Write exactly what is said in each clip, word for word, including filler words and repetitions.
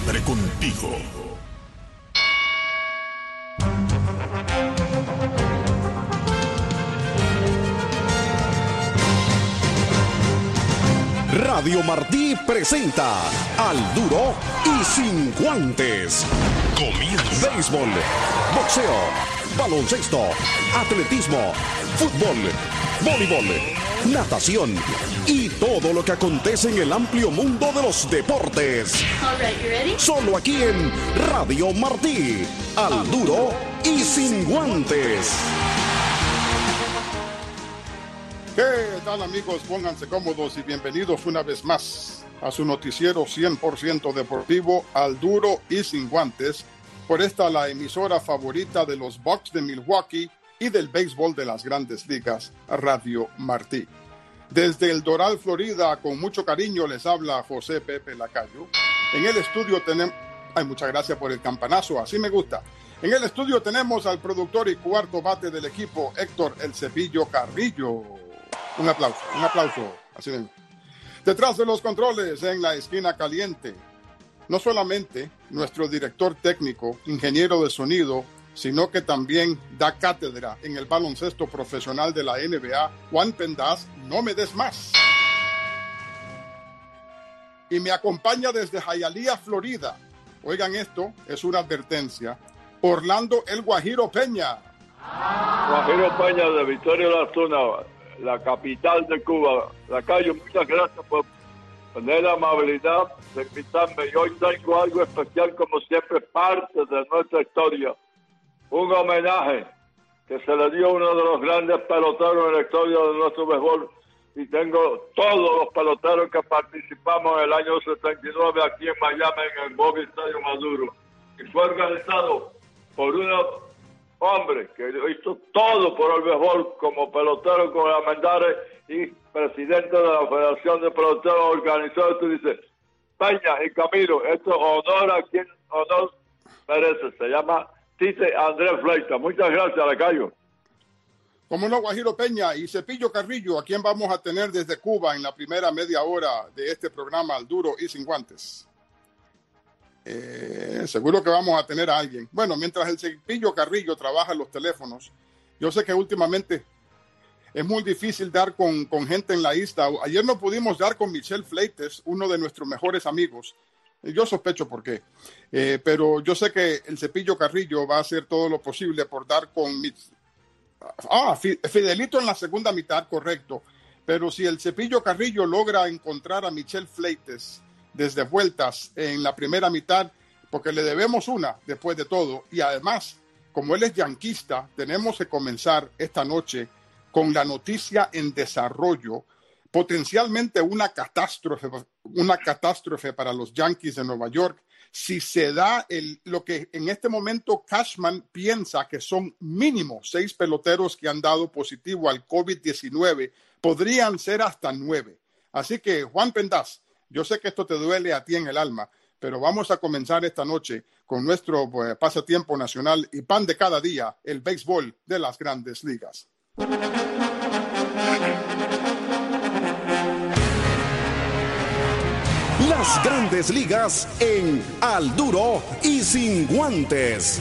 siempre contigo. Radio Martí presenta Al Duro y Sin Guantes. Comienza. Béisbol, boxeo, baloncesto, atletismo, fútbol, voleibol, natación y todo lo que acontece en el amplio mundo de los deportes. All right, you ready? Solo aquí en Radio Martí. Al Duro y Sin Guantes. ¿Qué tal, amigos? Pónganse cómodos y bienvenidos una vez más a su noticiero cien por ciento deportivo Al Duro y Sin Guantes, por esta la emisora favorita de los Bucks de Milwaukee y del béisbol de las Grandes Ligas, Radio Martí. Desde el Doral, Florida, con mucho cariño les habla José Pepe Lacayo. En el estudio tenemos... Ay, muchas gracias por el campanazo, así me gusta. En el estudio tenemos al productor y cuarto bate del equipo, Héctor El Cepillo Carrillo. Un aplauso, un aplauso, así mismo. Detrás de los controles, en la esquina caliente, no solamente nuestro director técnico, ingeniero de sonido, sino que también da cátedra en el baloncesto profesional de la N B A, Juan Pendas, no me des más. Y me acompaña desde Hialeah, Florida. Oigan esto, es una advertencia. Orlando El Guajiro Peña. Guajiro Peña de Victoria La Zona, la capital de Cuba. Lacayo, muchas gracias por tener la amabilidad de invitarme. Y hoy tengo algo especial, como siempre, parte de nuestra historia. Un homenaje que se le dio a uno de los grandes peloteros en la historia de nuestro béisbol. Y tengo todos los peloteros que participamos en el año setenta y nueve aquí en Miami, en el Bobby Estadio Maduro. Y fue organizado por uno... hombre que hizo todo por el béisbol como pelotero con Armendáriz y presidente de la Federación de Peloteros, organizó esto y dice: Peña y Camilo, esto honor a quien honor merece. Se llama Tite Andrés Fleita. Muchas gracias, Lacayo. Como no, Guajiro Peña y Cepillo Carrillo, a quien vamos a tener desde Cuba en la primera media hora de este programa Al Duro y Sin Guantes. Eh, seguro que vamos a tener a alguien. Bueno, mientras el Cepillo Carrillo trabaja en los teléfonos, yo sé que últimamente es muy difícil dar con, con gente en la isla. Ayer no pudimos dar con Michel Fleites, uno de nuestros mejores amigos. Yo sospecho por qué. Eh, pero yo sé que el Cepillo Carrillo va a hacer todo lo posible por dar con... Mich- ah, Fidelito en la segunda mitad, correcto. Pero si el Cepillo Carrillo logra encontrar a Michel Fleites desde vueltas en la primera mitad, porque le debemos una después de todo, y además, como él es yanquista, tenemos que comenzar esta noche con la noticia en desarrollo, potencialmente una catástrofe, una catástrofe para los Yankees de Nueva York, si se da el, lo que en este momento Cashman piensa que son mínimo seis peloteros que han dado positivo al COVID diecinueve, podrían ser hasta nueve. Así que, Juan Pendas, yo sé que esto te duele a ti en el alma, pero vamos a comenzar esta noche con nuestro pues, pasatiempo nacional y pan de cada día, el béisbol de las Grandes Ligas. Las Grandes Ligas en Al Duro y Sin Guantes.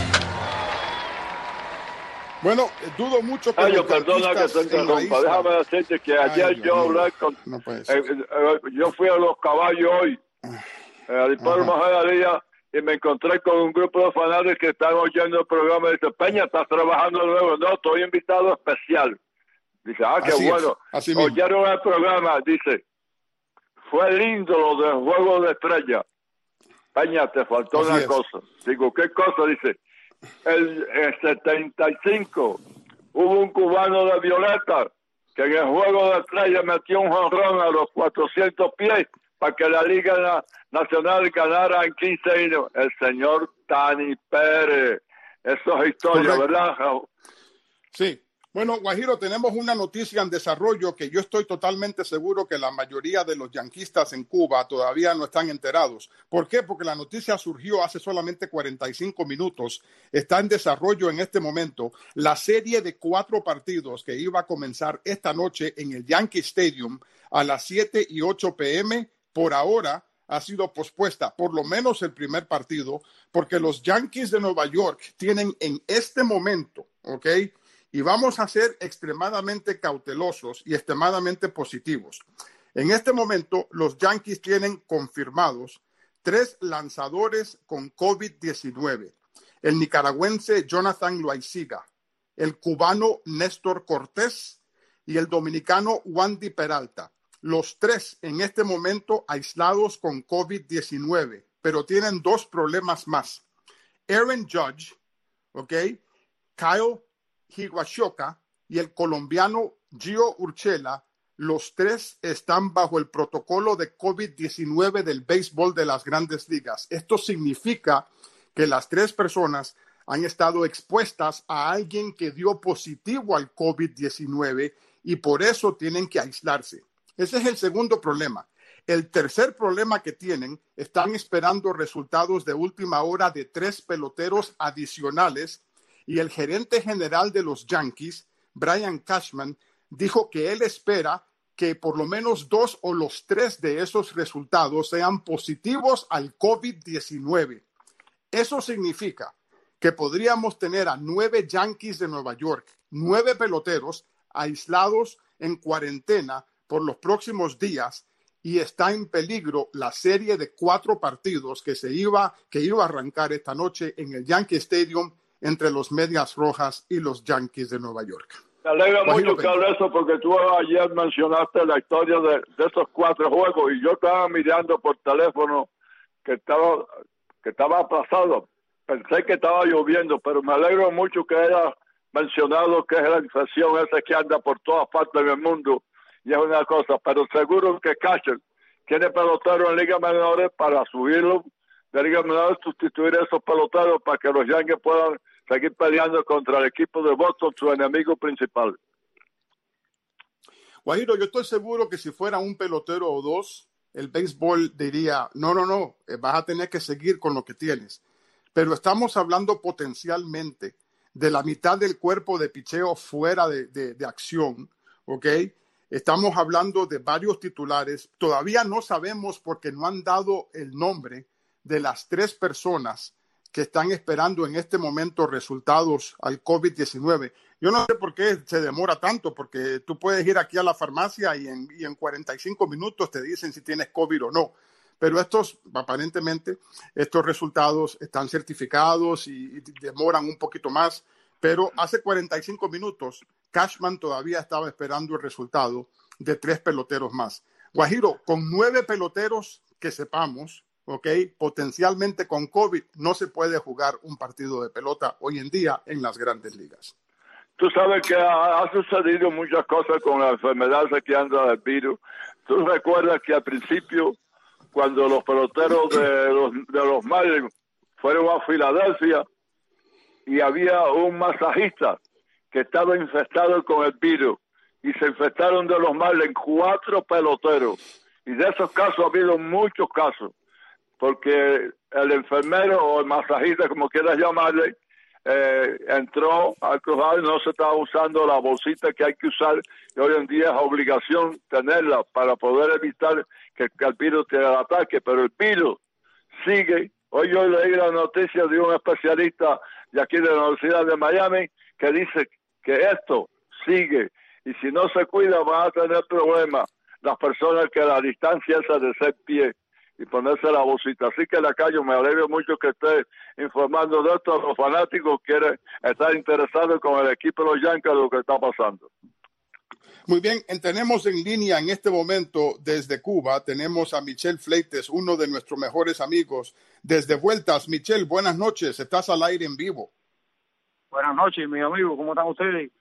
Bueno, dudo mucho que... Ay, yo perdona que te interrumpa. Déjame decirte que ayer Ay, yo hablé con... No puede ser. Eh, eh, yo fui a Los Caballos hoy, eh, al hipódromo Hialeah, y me encontré con un grupo de fanáticos que están oyendo el programa y dice: Peña, ¿estás trabajando de nuevo? No, estoy invitado especial. Dice: ah, qué así bueno. Es, oyeron el programa, dice: fue lindo lo del juego de estrella. Peña, te faltó así una es. cosa. Digo, ¿qué cosa? Dice: El, el setenta y cinco hubo un cubano de Violeta que en el juego de estrella metió un jonrón a los cuatrocientos pies para que la Liga Nacional ganara en quince años. El señor Tani Pérez. Eso es historia, correcto, ¿verdad? Sí. Bueno, Guajiro, tenemos una noticia en desarrollo que yo estoy totalmente seguro que la mayoría de los yanquistas en Cuba todavía no están enterados. ¿Por qué? Porque la noticia surgió hace solamente cuarenta y cinco minutos. Está en desarrollo en este momento la serie de cuatro partidos que iba a comenzar esta noche en el Yankee Stadium a las siete y ocho p m Por ahora ha sido pospuesta, por lo menos el primer partido, porque los Yankees de Nueva York tienen en este momento, ¿ok? Y vamos a ser extremadamente cautelosos y extremadamente positivos. En este momento, los Yankees tienen confirmados tres lanzadores con COVID diecinueve. El nicaragüense Jonathan Loaiziga, el cubano Néstor Cortés y el dominicano Wandy Peralta. Los tres en este momento aislados con COVID diecinueve, pero tienen dos problemas más. Aaron Judge, ¿ok? Kyle Higashioka y el colombiano Gio Urshela, los tres están bajo el protocolo de COVID diecinueve del béisbol de las Grandes Ligas. Esto significa que las tres personas han estado expuestas a alguien que dio positivo al COVID diecinueve y por eso tienen que aislarse. Ese es el segundo problema. El tercer problema que tienen, están esperando resultados de última hora de tres peloteros adicionales y el gerente general de los Yankees, Brian Cashman, dijo que él espera que por lo menos dos o los tres de esos resultados sean positivos al COVID diecinueve. Eso significa que podríamos tener a nueve Yankees de Nueva York, nueve peloteros aislados en cuarentena por los próximos días y está en peligro la serie de cuatro partidos que se iba, que iba a arrancar esta noche en el Yankee Stadium entre los Medias Rojas y los Yankees de Nueva York. Me alegra Guajiro, mucho, Carlos, eso porque tú ayer mencionaste la historia de, de esos cuatro juegos y yo estaba mirando por teléfono que estaba, que estaba aplazado. Pensé que estaba lloviendo, pero me alegro mucho que haya mencionado que es la infección esa que anda por todas partes del mundo. Y es una cosa, pero seguro que Catcher tiene peloteros en Liga Menores para subirlo de Liga Menores, sustituir a esos peloteros para que los Yankees puedan seguir peleando contra el equipo de Boston, su enemigo principal. Guajiro, yo estoy seguro que si fuera un pelotero o dos, el béisbol diría, no, no, no, vas a tener que seguir con lo que tienes. Pero estamos hablando potencialmente de la mitad del cuerpo de picheo fuera de, de, de acción, ¿ok? Estamos hablando de varios titulares. Todavía no sabemos porque no han dado el nombre de las tres personas que están esperando en este momento resultados al COVID diecinueve. Yo no sé por qué se demora tanto, porque tú puedes ir aquí a la farmacia y en, y en cuarenta y cinco minutos te dicen si tienes COVID o no. Pero estos, aparentemente, estos resultados están certificados y, y demoran un poquito más. Pero hace cuarenta y cinco minutos, Cashman todavía estaba esperando el resultado de tres peloteros más. Guajiro, con nueve peloteros que sepamos, ¿ok? Potencialmente con COVID, no se puede jugar un partido de pelota hoy en día en las Grandes Ligas. Tú sabes que ha, ha sucedido muchas cosas con la enfermedad que anda del virus. Tú recuerdas que al principio, cuando los peloteros de los, de los Marlins fueron a Filadelfia y había un masajista que estaba infectado con el virus y se infectaron de los Marlins cuatro peloteros. Y de esos casos ha habido muchos casos, porque el enfermero o el masajista, como quieras llamarle, eh, entró al cruzar y no se estaba usando la bolsita que hay que usar, y hoy en día es obligación tenerla para poder evitar que, que el virus te ataque, pero el virus sigue. Hoy yo leí la noticia de un especialista de aquí de la Universidad de Miami que dice que esto sigue y si no se cuida van a tener problemas las personas que la distancia esa de ser pie y ponerse la bolsita. Así que Lacayo, me alegro mucho que esté informando de esto a los fanáticos que quieren estar interesados con el equipo de los Yankees de lo que está pasando. Muy bien, tenemos en línea en este momento desde Cuba, tenemos a Michel Fleites, uno de nuestros mejores amigos. Desde Vueltas, Michel, buenas noches, estás al aire en vivo. Buenas noches, mis amigos, ¿cómo están ustedes?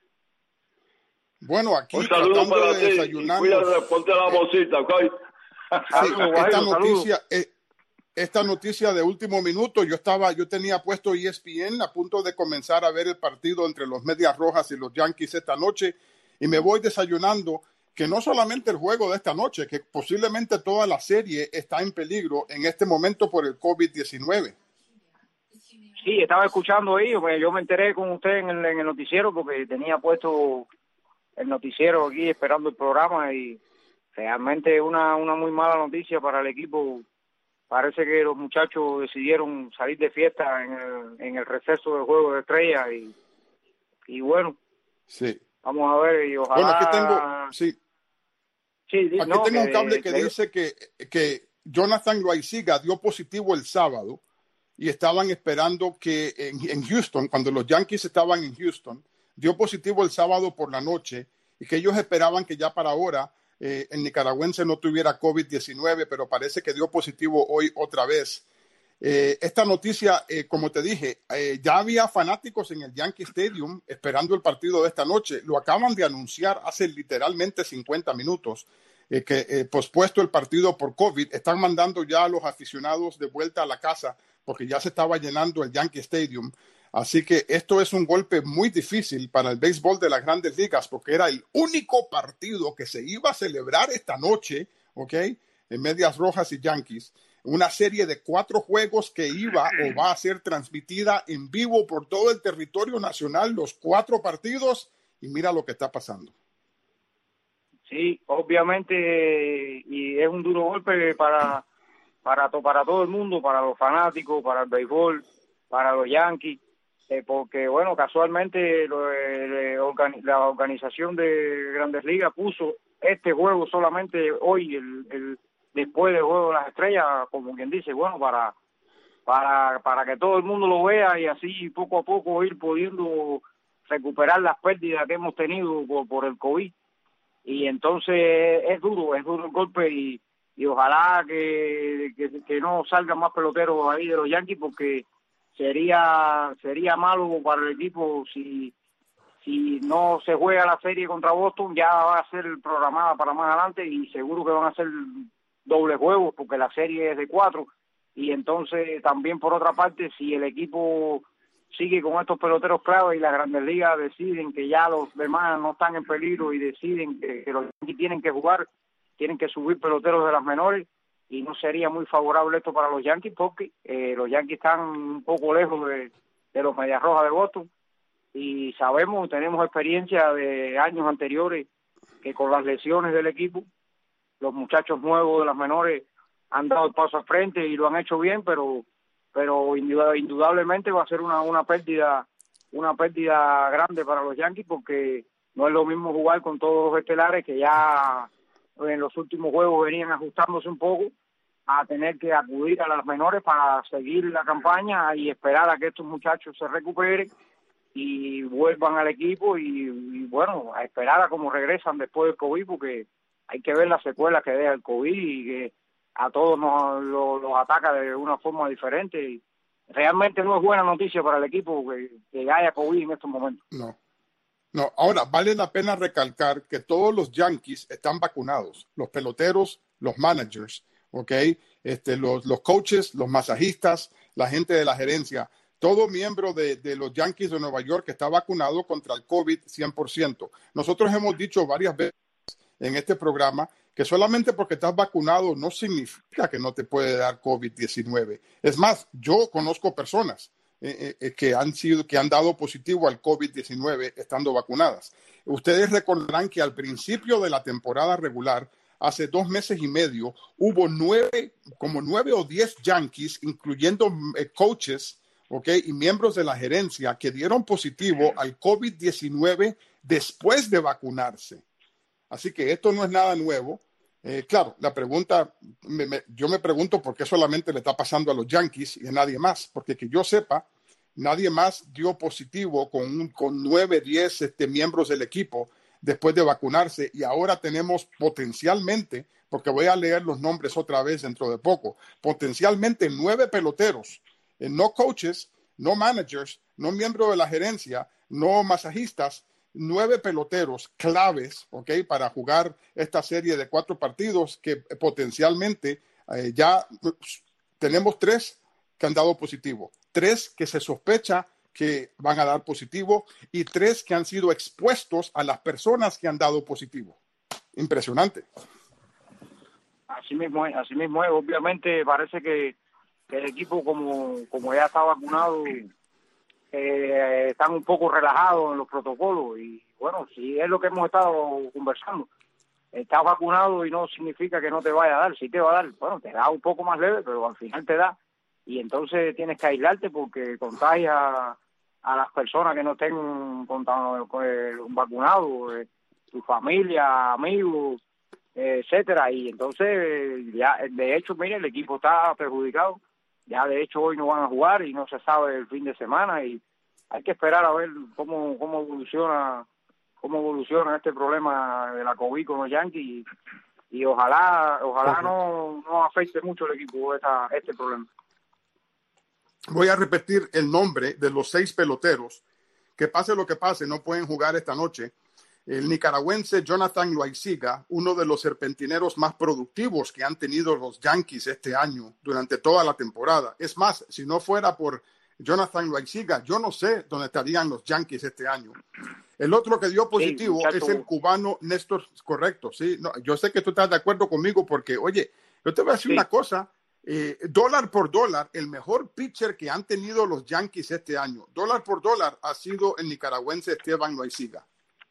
Bueno, aquí un saludo para de ti, desayunar. Cuídate, ponte la bolsita, ¿ok? Sí, esta noticia, eh, esta noticia de último minuto, yo estaba, yo tenía puesto E S P N a punto de comenzar a ver el partido entre los Medias Rojas y los Yankees esta noche, y me voy desayunando que no solamente el juego de esta noche, que posiblemente toda la serie está en peligro en este momento por el COVID diecinueve. Sí, estaba escuchando ahí, pues yo me enteré con usted en el, en el noticiero porque tenía puesto el noticiero aquí esperando el programa y realmente una una muy mala noticia para el equipo parece que los muchachos decidieron salir de fiesta en el, en el receso del Juego de Estrellas y, y bueno, sí. Vamos a ver y ojalá... Bueno, aquí tengo, sí. Sí, aquí no, tengo que, un cable que que dice que, que Jonathan Loaiziga dio positivo el sábado y estaban esperando que en, en Houston, cuando los Yankees estaban en Houston, dio positivo el sábado por la noche y que ellos esperaban que ya para ahora eh, el nicaragüense no tuviera COVID diecinueve, pero parece que dio positivo hoy otra vez. Eh, esta noticia, eh, como te dije, eh, ya había fanáticos en el Yankee Stadium esperando el partido de esta noche. Lo acaban de anunciar hace literalmente cincuenta minutos, eh, que eh, pospuesto el partido por COVID. Están mandando ya a los aficionados de vuelta a la casa porque ya se estaba llenando el Yankee Stadium. Así que esto es un golpe muy difícil para el béisbol de las Grandes Ligas porque era el único partido que se iba a celebrar esta noche, ¿ok? En Medias Rojas y Yankees. Una serie de cuatro juegos que iba o va a ser transmitida en vivo por todo el territorio nacional, los cuatro partidos, y mira lo que está pasando. Sí, obviamente, y es un duro golpe para, para, to, para todo el mundo, para los fanáticos, para el béisbol, para los Yankees, eh, porque, bueno, casualmente lo, eh, organi la organización de Grandes Ligas puso este juego solamente hoy, el, el después del Juego de las Estrellas, como quien dice, bueno, para, para, para que todo el mundo lo vea y así poco a poco ir pudiendo recuperar las pérdidas que hemos tenido por, por el COVID. Y entonces es duro, es duro el golpe y, y ojalá que, que, que no salgan más peloteros ahí de los Yankees porque sería sería malo para el equipo si si no se juega la serie contra Boston, ya va a ser programada para más adelante y seguro que van a ser doble juegos porque la serie es de cuatro y entonces también por otra parte si el equipo sigue con estos peloteros clave y las Grandes Ligas deciden que ya los demás no están en peligro y deciden que, que los Yankees tienen que jugar, tienen que subir peloteros de las menores y no sería muy favorable esto para los Yankees porque eh, los Yankees están un poco lejos de, de los Medias Rojas de Boston y sabemos, tenemos experiencia de años anteriores que con las lesiones del equipo los muchachos nuevos de las menores han dado el paso al frente y lo han hecho bien, pero pero indudablemente va a ser una una pérdida una pérdida grande para los Yankees porque no es lo mismo jugar con todos los estelares que ya en los últimos juegos venían ajustándose un poco a tener que acudir a las menores para seguir la campaña y esperar a que estos muchachos se recuperen y vuelvan al equipo y, y bueno, a esperar a cómo regresan después del COVID porque hay que ver las secuelas que deja el COVID y que a todos nos los lo ataca de una forma diferente. Y realmente no es buena noticia para el equipo que, que haya COVID en estos momentos. No, no. Ahora, vale la pena recalcar que todos los Yankees están vacunados. Los peloteros, los managers, ¿ok? Este, los, los coaches, los masajistas, la gente de la gerencia. Todo miembro de, de los Yankees de Nueva York está vacunado contra el COVID cien por ciento. Nosotros hemos dicho varias veces en este programa que solamente porque estás vacunado no significa que no te puede dar COVID diecinueve. Es más, yo conozco personas eh, eh, que han sido, que han dado positivo al COVID diecinueve estando vacunadas. Ustedes recordarán que al principio de la temporada regular, hace dos meses y medio, hubo nueve, como nueve o diez Yankees, incluyendo eh, coaches, okay, y miembros de la gerencia que dieron positivo al COVID diecinueve después de vacunarse. Así que esto no es nada nuevo. Eh, claro, la pregunta, me, me, yo me pregunto por qué solamente le está pasando a los Yankees y a nadie más, porque que yo sepa, nadie más dio positivo con, un, con nueve, diez este, miembros del equipo después de vacunarse y ahora tenemos potencialmente, porque voy a leer los nombres otra vez dentro de poco, potencialmente nueve peloteros, eh, no coaches, no managers, no miembros de la gerencia, no masajistas, nueve peloteros claves, ¿ok? Para jugar esta serie de cuatro partidos que potencialmente eh, ya tenemos tres que han dado positivo, tres que se sospecha que van a dar positivo y tres que han sido expuestos a las personas que han dado positivo. Impresionante. Así mismo es, así mismo es. Obviamente parece que, que el equipo como, como ya está vacunado Eh, están un poco relajados en los protocolos y bueno, sí es lo que hemos estado conversando. estás vacunado y no significa que no te vaya a dar, sí te va a dar, bueno, te da un poco más leve, pero al final te da, y entonces tienes que aislarte porque contagia a, a las personas que no estén vacunados, eh, tu familia, amigos, eh, etcétera, y entonces ya, de hecho, mire, el equipo está perjudicado, ya de hecho hoy no van a jugar y no se sabe el fin de semana, y hay que esperar a ver cómo, cómo evoluciona cómo evoluciona este problema de la COVID con los Yankees y, y ojalá ojalá no, no afecte mucho el equipo esta, este problema. Voy a repetir el nombre de los seis peloteros que pase lo que pase, no pueden jugar esta noche. El nicaragüense Jonathan Loaiziga, uno de los serpentineros más productivos que han tenido los Yankees este año durante toda la temporada. Es más, si no fuera por Jonathan Loaiziga, yo no sé dónde estarían los Yankees este año. El otro que dio positivo sí, es el cubano Néstor, correcto, sí. No, yo sé que tú estás de acuerdo conmigo porque, oye, yo te voy a decir sí. una cosa, eh, dólar por dólar, el mejor pitcher que han tenido los Yankees este año, dólar por dólar, ha sido el nicaragüense Esteban Loaiziga.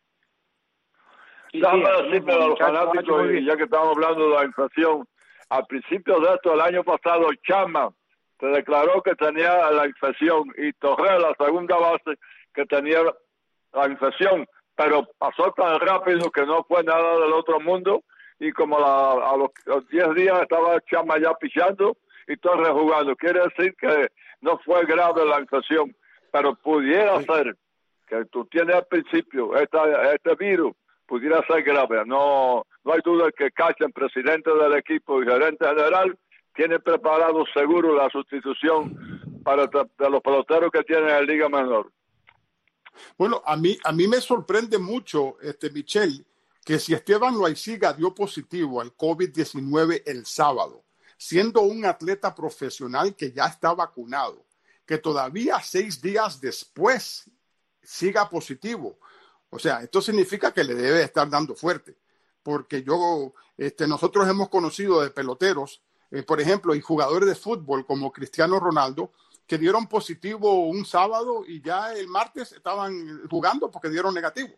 Sí, Déjame sí, decirle a los fanáticos, y ya que estamos hablando de la inflación, al principio de esto, el año pasado, Chapman se declaró que tenía la infección y Torres, la segunda base, que tenía la infección, pero pasó tan rápido que no fue nada del otro mundo, y como la, a los diez días estaba Chapman ya pichando y Torres jugando. Quiere decir que no fue grave la infección, pero pudiera sí. ser que tú tienes al principio esta, este virus, pudiera ser grave. No, no hay duda que Cachen, presidente del equipo y gerente general, tiene preparado seguro la sustitución para de los peloteros que tienen en Liga Menor. Bueno, a mí, a mí me sorprende mucho, este Michel, que si Esteban Loaiziga dio positivo al COVID diecinueve el sábado, siendo un atleta profesional que ya está vacunado, que todavía seis días después siga positivo. O sea, esto significa que le debe estar dando fuerte, porque yo, este, nosotros hemos conocido de peloteros, eh, por ejemplo, y jugadores de fútbol como Cristiano Ronaldo, que dieron positivo un sábado y ya el martes estaban jugando porque dieron negativo.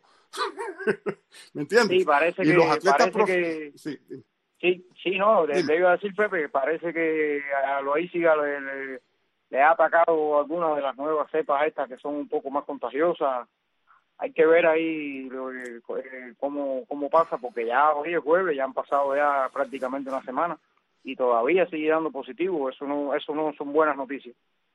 ¿Me entiendes? Sí, parece y que... los atletas parece prof... que... Sí, sí, sí, no, le, le iba a decir, Pepe, que parece que a Loaiziga le, le, le ha atacado alguna de las nuevas cepas estas que son un poco más contagiosas. Hay que ver ahí eh, cómo, cómo pasa, porque ya hoy es jueves, ya han pasado ya prácticamente una semana y todavía sigue dando positivo. Eso no, eso no son buenas noticias.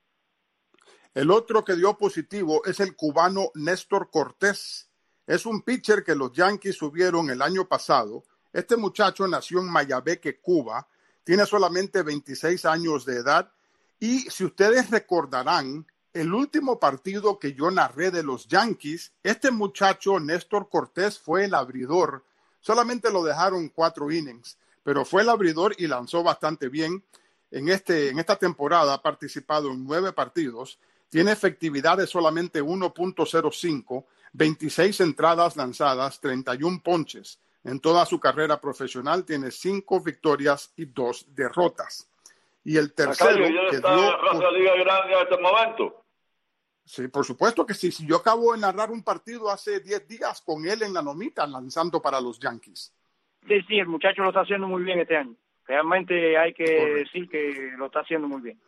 El otro que dio positivo es el cubano Néstor Cortés. Es un pitcher que los Yankees subieron el año pasado. Este muchacho nació en Mayabeque, Cuba. Tiene solamente veintiséis años de edad. Y si ustedes recordarán, el último partido que yo narré de los Yankees, este muchacho, Néstor Cortés, fue el abridor. Solamente lo dejaron cuatro innings, pero fue el abridor y lanzó bastante bien. En, este, en esta temporada ha participado en nueve partidos. Tiene efectividad de solamente uno punto cero cinco, veintiséis entradas lanzadas, treinta y uno ponches. En toda su carrera profesional tiene cinco victorias y dos derrotas. Y el tercero... Acayo, ¿ya que está dio... en la Liga Grande en este momento? Sí, por supuesto que sí. Si yo acabo de narrar un partido hace diez días con él en la nomita lanzando para los Yankees. Sí, sí, el muchacho lo está haciendo muy bien este año. Realmente hay que Correcto. decir que lo está haciendo muy bien.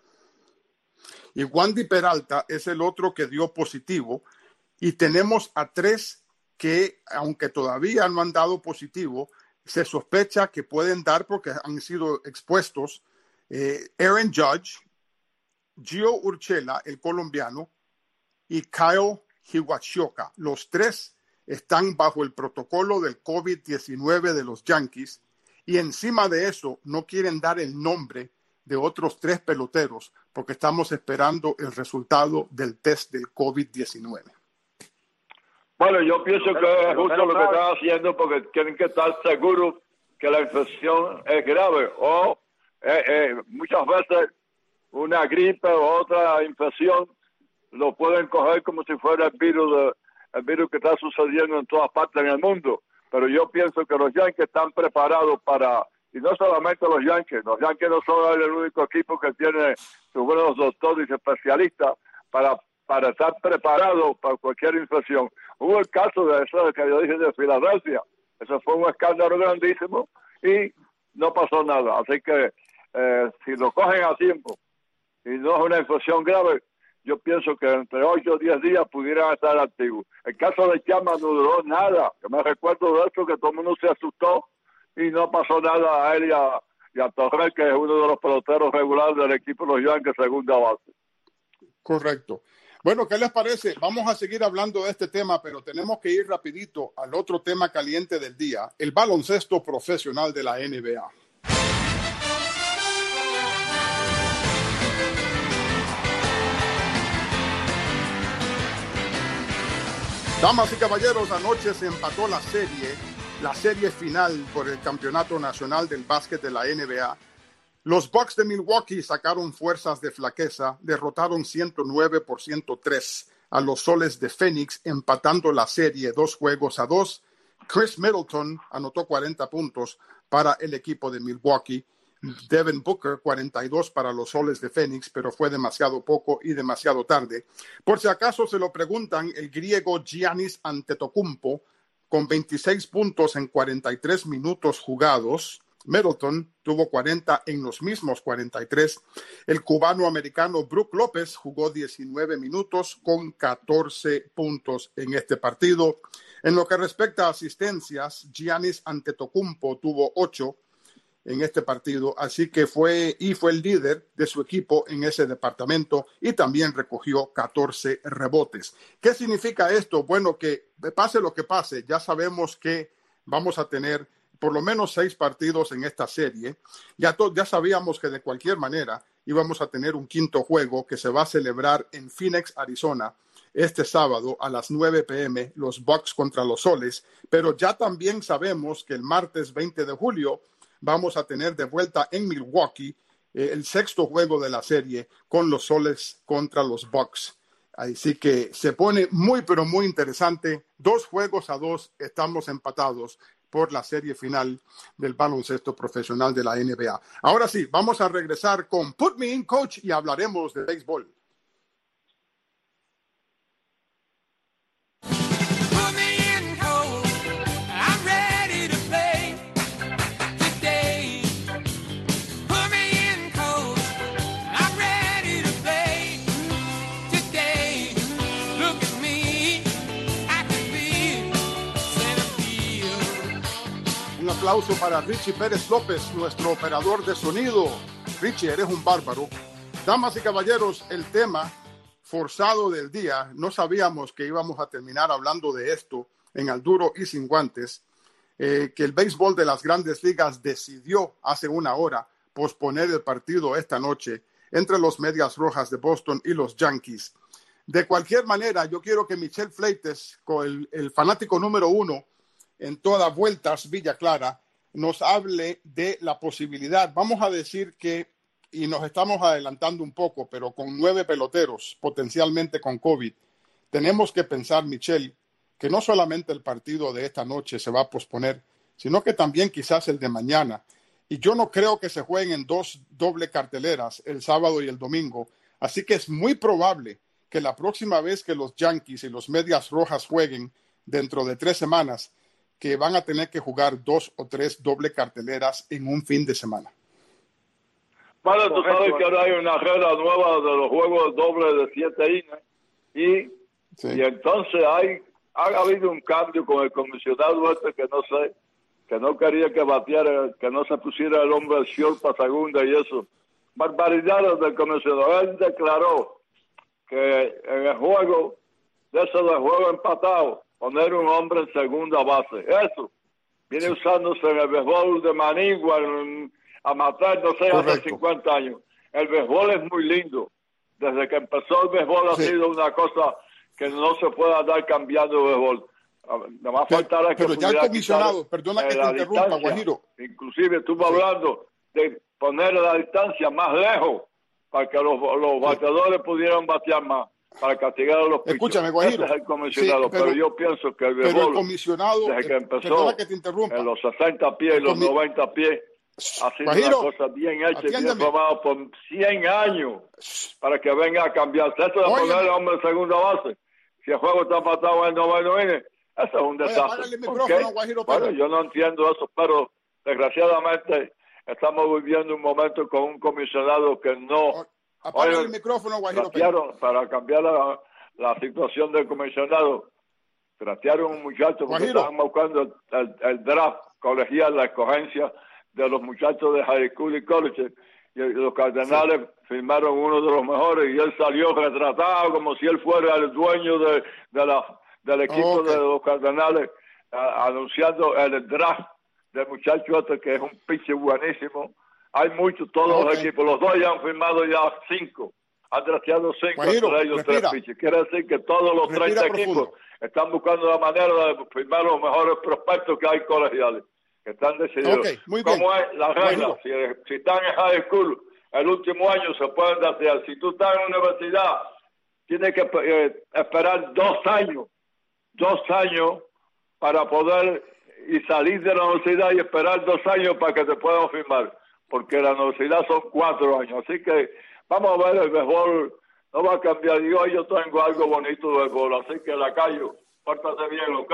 Y Wandy Peralta es el otro que dio positivo. Y tenemos a tres que, aunque todavía no han dado positivo, se sospecha que pueden dar porque han sido expuestos. Eh, Aaron Judge, Gio Urshela, el colombiano, y Kyle Higashioka. Los tres están bajo el protocolo del COVID diecinueve de los Yankees y encima de eso no quieren dar el nombre de otros tres peloteros porque estamos esperando el resultado del test del COVID diecinueve. Bueno, yo pienso que es justo lo que están haciendo porque tienen que estar seguros que la infección es grave o eh, eh, muchas veces una gripe o otra infección lo pueden coger como si fuera el virus de, el virus que está sucediendo en todas partes en el mundo. Pero yo pienso que los Yankees están preparados para, y no solamente los Yankees, los Yankees no son el único equipo que tiene sus buenos doctores y especialistas para, para estar preparados para cualquier infección. Hubo el caso de eso que yo dije de Filadelfia, Eso fue un escándalo grandísimo y no pasó nada. Así que eh, si lo cogen a tiempo y no es una infección grave, yo pienso que entre ocho o diez días pudieran estar activos. El caso de Chapman no duró nada. Yo me recuerdo de eso, que todo el mundo se asustó y no pasó nada a él y a, y a Torres, que es uno de los peloteros regulares del equipo de los Yankees, segunda base. Correcto. Bueno, ¿qué les parece? Vamos a seguir hablando de este tema, pero tenemos que ir rapidito al otro tema caliente del día, el baloncesto profesional de la N B A. Damas y caballeros, anoche se empató la serie, la serie final por el campeonato nacional del básquet de la N B A. Los Bucks de Milwaukee sacaron fuerzas de flaqueza, derrotaron ciento nueve por ciento tres a los Soles de Phoenix, empatando la serie dos juegos a dos. Chris Middleton anotó cuarenta puntos para el equipo de Milwaukee. Devin Booker, cuarenta y dos para los Soles de Phoenix, pero fue demasiado poco y demasiado tarde. Por si acaso se lo preguntan, el griego Giannis Antetokounmpo, con veintiséis puntos en cuarenta y tres minutos jugados. Middleton tuvo cuarenta en los mismos cuarenta y tres. El cubano-americano Brook López jugó diecinueve minutos con catorce puntos en este partido. En lo que respecta a asistencias, Giannis Antetokounmpo tuvo ocho en este partido, así que fue y fue el líder de su equipo en ese departamento y también recogió catorce rebotes. ¿Qué significa esto? Bueno, que pase lo que pase, ya sabemos que vamos a tener por lo menos seis partidos en esta serie. Ya, to- ya sabíamos que de cualquier manera íbamos a tener un quinto juego que se va a celebrar en Phoenix, Arizona, este sábado a las nueve p m, los Bucks contra los Soles, pero ya también sabemos que el martes veinte de julio vamos a tener de vuelta en Milwaukee eh, el sexto juego de la serie con los Soles contra los Bucks. Así que se pone muy, pero muy interesante. Dos juegos a dos, estamos empatados por la serie final del baloncesto profesional de la N B A. Ahora sí, vamos a regresar con Put Me In, Coach, y hablaremos de béisbol. Un aplauso para Richie Pérez López, nuestro operador de sonido. Richie, eres un bárbaro. Damas y caballeros, el tema forzado del día, no sabíamos que íbamos a terminar hablando de esto en Al Duro y Sin Guantes, eh, que el béisbol de las Grandes Ligas decidió hace una hora posponer el partido esta noche entre los Medias Rojas de Boston y los Yankees. De cualquier manera, yo quiero que Michel Fleites, el, el fanático número uno en todas vueltas Villa Clara, nos hable de la posibilidad, vamos a decir que, y nos estamos adelantando un poco, pero con nueve peloteros potencialmente con COVID, tenemos que pensar, Michel, que no solamente el partido de esta noche se va a posponer, sino que también quizás el de mañana. Y yo no creo que se jueguen en dos doble carteleras, el sábado y el domingo. Así que es muy probable que la próxima vez que los Yankees y los Medias Rojas jueguen dentro de tres semanas, que van a tener que jugar dos o tres doble carteleras en un fin de semana. Bueno, tú sabes que ahora hay una regla nueva de los juegos dobles de siete innings y, sí. y entonces hay ha habido un cambio con el comisionado este que no sé, que no quería que bateara, que no se pusiera el hombre al short para segunda y eso. Barbaridades del comisionado. Él declaró que en el juego, de eso de juego empatado, poner un hombre en segunda base. Eso viene usándose en el béisbol de Manigua, en, a matar, no sé, Correcto. hace cincuenta años. El béisbol es muy lindo. Desde que empezó el béisbol sí. ha sido una cosa que no se puede andar cambiando el béisbol. Nada más faltará que pero ya el comisionado, perdona que te interrumpa, distancia. Guajiro. Inclusive estuvo sí. hablando de poner la distancia más lejos para que los, los sí. bateadores pudieran batear más, para castigar a los pitchers. Escúchame, Guajiro. Ese es el comisionado, sí, pero, pero yo pienso que el béisbol, pero el comisionado, desde que empezó que te interrumpa. en los sesenta pies y los comi... noventa pies, ha sido Guajiro, una cosa bien hecha y bien formada por cien años para que venga a cambiar. Esto de poner al hombre en segunda base, si el juego está empatado en el noveno inning, Eso es un Oye, desastre. apágale el ¿Por micrófono, qué? Guajiro Bueno, Peña. yo no entiendo eso, pero desgraciadamente estamos viviendo un momento con un comisionado que no... Apaga Oye, el micrófono, Guajiro Peña. tratearon, para cambiar la, la situación del comisionado, tratearon a un muchacho porque Guajiro. estaban buscando el, el, el draft colegial, la escogencia de los muchachos de high school y college, y los Cardenales sí. firmaron uno de los mejores y él salió retratado como si él fuera el dueño de, de la, del equipo okay. de los Cardenales, a, anunciando el draft del muchacho este que es un pitcher buenísimo. Hay muchos, todos okay. los equipos, los dos ya han firmado ya cinco, han drafteado cinco, Guajiro, entre ellos respira. tres pitchers. Quiere decir que todos los respira treinta profundo. equipos están buscando la manera de firmar los mejores prospectos que hay colegiales, que están decididos. Okay, muy bien. ¿Cómo es la regla? Si, si están en high school, el último año se pueden datear. Si tú estás en universidad, tienes que eh, esperar dos años, dos años para poder y salir de la universidad y esperar dos años para que te puedan firmar, porque la universidad son cuatro años. Así que vamos a ver, el béisbol no va a cambiar. Yo, yo tengo algo bonito de béisbol, así que la callo, pórtate bien, ¿ok?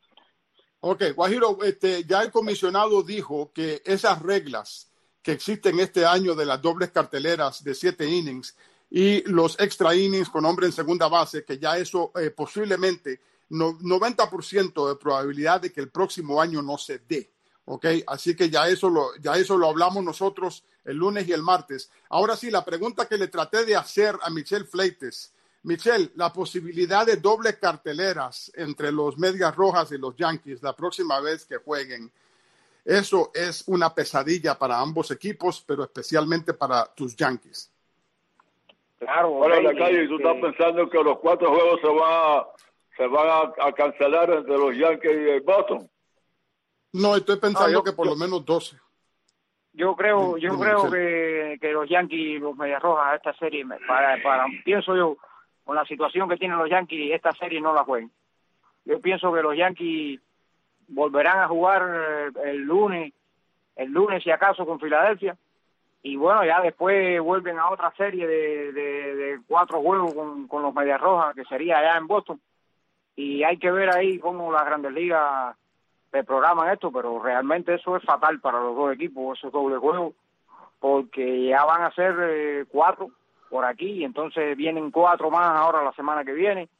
Ok, Guajiro, este, ya el comisionado dijo que esas reglas que existen este año de las dobles carteleras de siete innings y los extra innings con hombre en segunda base, que ya eso eh, posiblemente no, noventa por ciento de probabilidad de que el próximo año no se dé. Ok, así que ya eso, lo, ya eso lo hablamos nosotros el lunes y el martes. Ahora sí, la pregunta que le traté de hacer a Michelle Fleites. Michelle, la posibilidad de dobles carteleras entre los Medias Rojas y los Yankees la próxima vez que jueguen, eso es una pesadilla para ambos equipos, pero especialmente para tus Yankees. Claro. Bueno, la calle, ¿y tú estás pensando que los cuatro juegos se van a, se van a, a cancelar entre los Yankees y el Boston? No, estoy pensando no, yo, que por yo, lo menos doce. Yo creo, yo creo que, que los Yankees y los Medias Rojas esta serie, para, para, pienso yo, con la situación que tienen los Yankees, esta serie no la jueguen. Yo pienso que los Yankees volverán a jugar el lunes, el lunes si acaso con Filadelfia, y bueno, ya después vuelven a otra serie de, de, de cuatro juegos con, con los Medias Rojas, que sería allá en Boston, y hay que ver ahí cómo las Grandes Ligas te programan esto, pero realmente eso es fatal para los dos equipos, esos dobles juegos, porque ya van a ser eh, cuatro por aquí, y entonces vienen cuatro más ahora la semana que viene,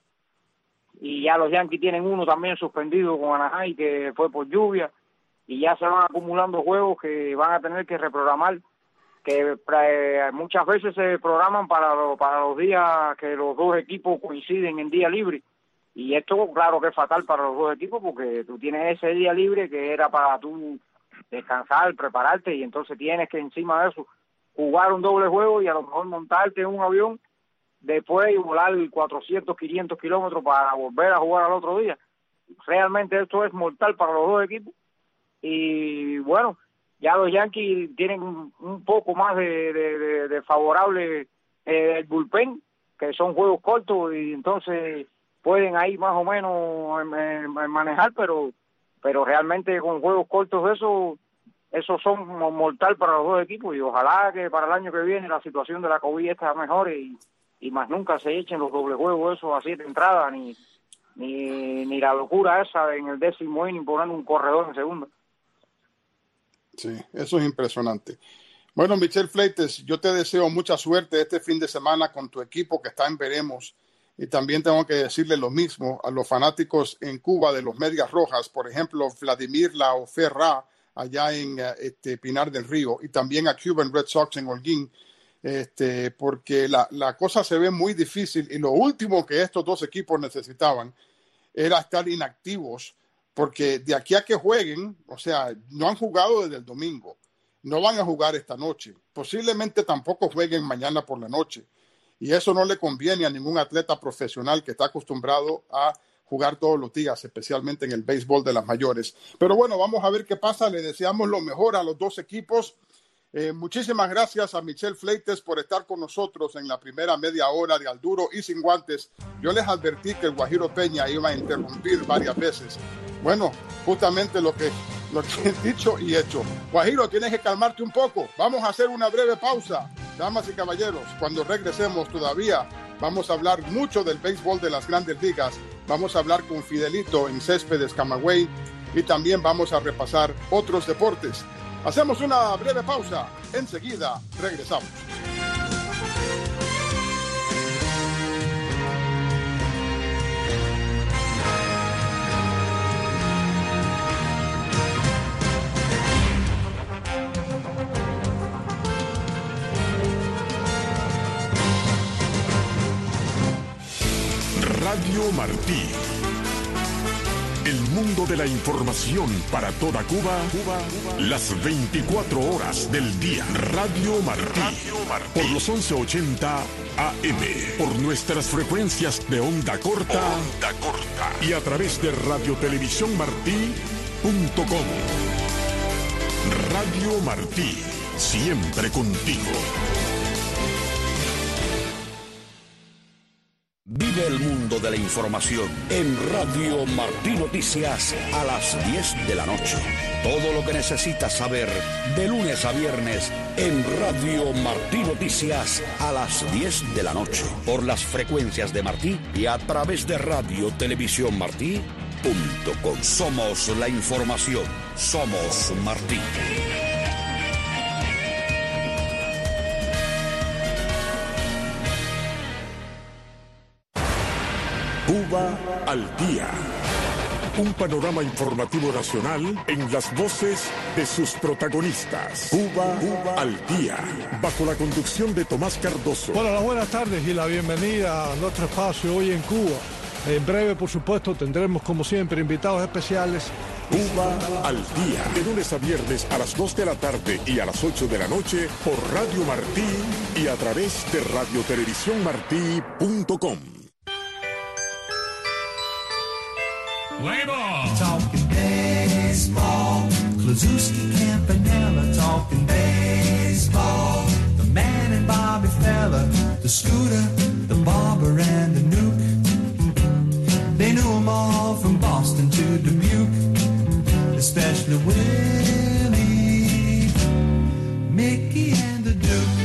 y ya los Yankees tienen uno también suspendido con Anaheim, que fue por lluvia, y ya se van acumulando juegos que van a tener que reprogramar, que eh, muchas veces se programan para, lo, para los días que los dos equipos coinciden en día libre, y esto claro que es fatal para los dos equipos, porque tú tienes ese día libre que era para tú descansar, prepararte, y entonces tienes que encima de eso jugar un doble juego y a lo mejor montarte en un avión después y volar cuatrocientos, quinientos kilómetros para volver a jugar al otro día. Realmente esto es mortal para los dos equipos, y bueno, ya los Yankees tienen un, un poco más de, de, de, de favorable eh, el bullpen, que son juegos cortos, y entonces pueden ahí más o menos eh, manejar, pero pero realmente con juegos cortos eso esos son mortal para los dos equipos, y ojalá que para el año que viene la situación de la COVID esta mejore y, y más nunca se echen los doble juegos esos a siete entradas, ni, ni ni la locura esa en el décimo inning poniendo un corredor en segunda. Sí, eso es impresionante. Bueno, Michelle Fleites, yo te deseo mucha suerte este fin de semana con tu equipo que está en veremos, y también tengo que decirle lo mismo a los fanáticos en Cuba de los Medias Rojas, por ejemplo, Vladimir Laoferra, allá en este, Pinar del Río, y también a Cuban Red Sox en Holguín, este, porque la, la cosa se ve muy difícil, y lo último que estos dos equipos necesitaban era estar inactivos, porque de aquí a que jueguen, o sea, no han jugado desde el domingo, no van a jugar esta noche, posiblemente tampoco jueguen mañana por la noche, y eso no le conviene a ningún atleta profesional que está acostumbrado a jugar todos los días, especialmente en el béisbol de las mayores. Pero bueno, vamos a ver qué pasa. Le deseamos lo mejor a los dos equipos. Eh, muchísimas gracias a Michelle Fleites por estar con nosotros en la primera media hora de Al Duro y Sin Guantes. Yo les advertí que el Guajiro Peña iba a interrumpir varias veces. Bueno, justamente lo que, lo que he dicho y hecho. Guajiro, tienes que calmarte un poco. Vamos a hacer una breve pausa. Damas y caballeros, cuando regresemos todavía vamos a hablar mucho del béisbol de las Grandes Ligas Vamos a hablar con Fidelito en Céspedes, Camagüey, y también vamos a repasar otros deportes. Hacemos una breve pausa. Enseguida regresamos. Radio Martí. El mundo de la información para toda Cuba, Cuba, Cuba. Las veinticuatro horas del día. Radio Martí. Radio Martí. Por los once ochenta A M. Por nuestras frecuencias de onda corta. Onda corta. Y a través de radio televisión martí punto com. Radio Martí. Siempre contigo. Vive el mundo de la información en Radio Martí Noticias a las diez de la noche. Todo lo que necesitas saber de lunes a viernes en Radio Martí Noticias a las diez de la noche. Por las frecuencias de Martí y a través de radio televisión martí punto com. Somos la información. Somos Martí. Cuba al día. Un panorama informativo nacional en las voces de sus protagonistas. Cuba, Cuba al día. Bajo la conducción de Tomás Cardoso. Bueno, las buenas tardes y la bienvenida a nuestro espacio hoy en Cuba. En breve, por supuesto, tendremos como siempre invitados especiales. Cuba al día. De lunes a viernes a las dos de la tarde y a las ocho de la noche por Radio Martí y a través de radio televisión martí punto com. Talking baseball, Kluszewski, Campanella, talking baseball. The man and Bobby Fella, the Scooter, the Barber and the Nuke. They knew them all from Boston to Dubuque, especially Willie, Mickey and the Duke.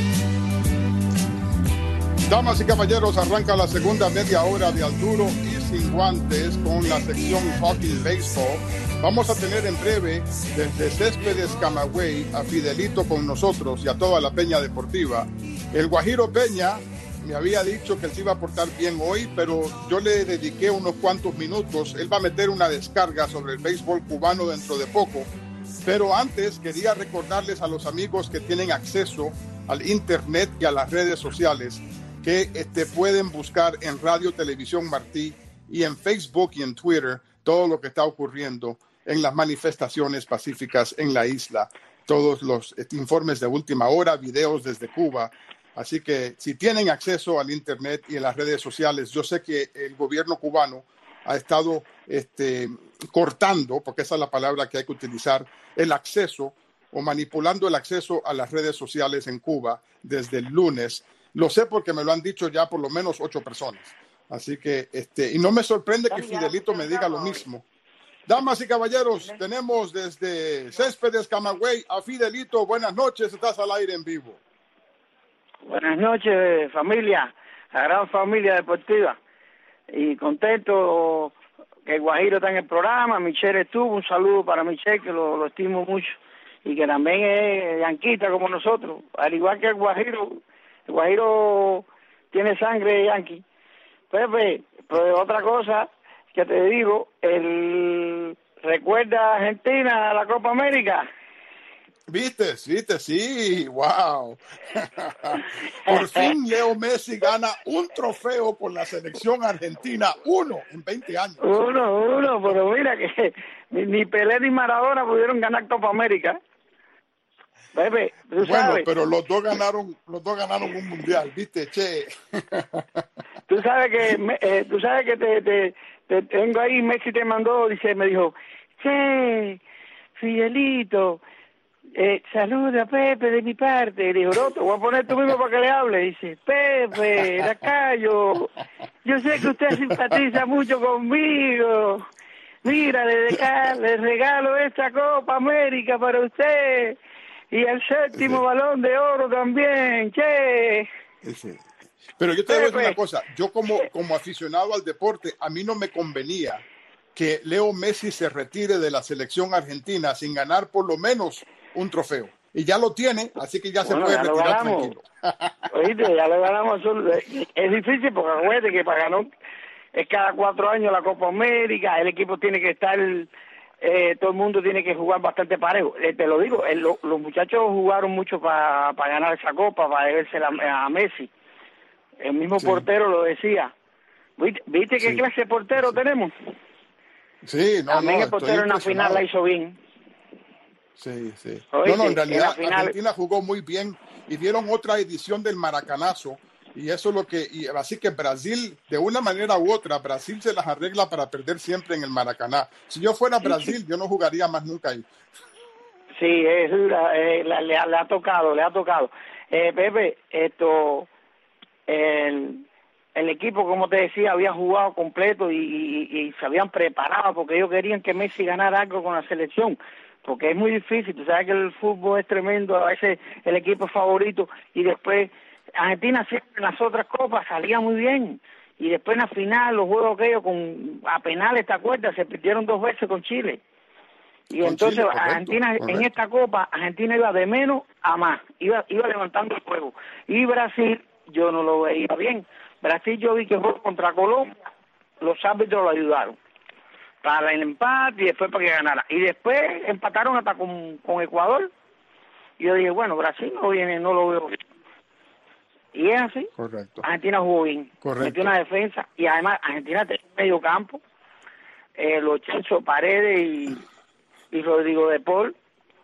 Damas y caballeros, arranca la segunda media hora de Al Duro y Sin Guantes con la sección Hockey Baseball. Vamos a tener en breve desde Céspedes, Camagüey, a Fidelito con nosotros y a toda la Peña Deportiva. El Guajiro Peña me había dicho que él se iba a portar bien hoy, pero yo le dediqué unos cuantos minutos. Él va a meter una descarga sobre el béisbol cubano dentro de poco. Pero antes quería recordarles a los amigos que tienen acceso al internet y a las redes sociales que este, pueden buscar en Radio Televisión Martí y en Facebook y en Twitter todo lo que está ocurriendo en las manifestaciones pacíficas en la isla. Todos los este, informes de última hora, videos desde Cuba. Así que si tienen acceso al internet y en las redes sociales, yo sé que el gobierno cubano ha estado este, cortando, porque esa es la palabra que hay que utilizar, el acceso o manipulando el acceso a las redes sociales en Cuba desde el lunes. Lo sé porque me lo han dicho ya por lo menos ocho personas. Así que, este, y no me sorprende que Fidelito me diga lo mismo. Damas y caballeros, tenemos desde Céspedes, Camagüey, a Fidelito. Buenas noches, estás al aire en vivo. Buenas noches, familia, la gran familia deportiva. Y contento que el Guajiro está en el programa. Michelle estuvo, un saludo para Michelle, que lo, lo estimo mucho. Y que también es yanquita como nosotros, al igual que el Guajiro. El Guajiro tiene sangre yanqui. Pepe, pues otra cosa que te digo, el ¿recuerda Argentina la Copa América? ¿Viste? ¿Viste? Sí, wow. Por fin Leo Messi gana un trofeo con la selección argentina, uno en veinte años. Uno, uno, pero mira que ni, ni Pelé ni Maradona pudieron ganar Copa América. Pepe, ¿tú bueno, sabes? pero los dos ganaron, los dos ganaron un mundial, ¿viste? Che. Tú sabes que, eh, tú sabes que te, te, te tengo ahí, Messi te mandó, dice, me dijo, che, Fidelito, eh, saluda a Pepe de mi parte. Y le dijo, no, te voy a poner tú mismo para que le hable. Dice, Pepe, Lacayo, yo sé que usted simpatiza mucho conmigo. Mira, le, deja, le regalo esta Copa América para usted. Y el séptimo sí. balón de oro también, che. Sí. Pero yo te voy a decir Pepe. una cosa, yo como, como aficionado al deporte, a mí no me convenía que Leo Messi se retire de la selección argentina sin ganar por lo menos un trofeo. Y ya lo tiene, así que ya Bueno, se puede ya lo retirar ganamos. tranquilo. Oíste, ya lo ganamos. Es difícil porque acuérdate que para ganar es cada cuatro años la Copa América, el equipo tiene que estar, eh, todo el mundo tiene que jugar bastante parejo. Eh, te lo digo, eh, lo, los muchachos jugaron mucho para pa ganar esa Copa, para deberse a Messi. El mismo Sí. portero lo decía. ¿Viste, ¿viste qué Sí. clase de portero Sí. tenemos? Sí, no, También no, el portero en la final la hizo bien. Sí, sí. Oíste, No, no, en en la realidad final- Argentina jugó muy bien y dieron otra edición del Maracanazo y eso es lo que, y así que Brasil, de una manera u otra, Brasil se las arregla para perder siempre en el Maracaná. Si yo fuera Brasil, yo no jugaría más nunca ahí. Sí, es, la- eh, la- le, ha- le ha tocado, le ha tocado. Eh, Pepe, esto, el, el equipo, como te decía, había jugado completo y, y, y se habían preparado porque ellos querían que Messi ganara algo con la selección, porque es muy difícil, tú sabes que el fútbol es tremendo, a veces el equipo es favorito y después Argentina siempre en las otras copas salía muy bien y después en la final los juegos aquellos con a penales, ¿te acuerdas? Se perdieron dos veces con Chile. Y Con entonces Chile, correcto, Argentina en correcto. esta Copa, Argentina iba de menos a más, iba iba levantando el juego. Y Brasil, yo no lo veía bien. Brasil yo vi que jugó contra Colombia, los árbitros lo ayudaron para el empate y después para que ganara. Y después empataron hasta con, con Ecuador. Y yo dije, bueno, Brasil no viene, no lo veo bien. Y es así. Correcto. Argentina jugó bien, Correcto. metió una defensa y además Argentina tenía un medio campo, eh, los Chencho Paredes y, y Rodrigo de Paul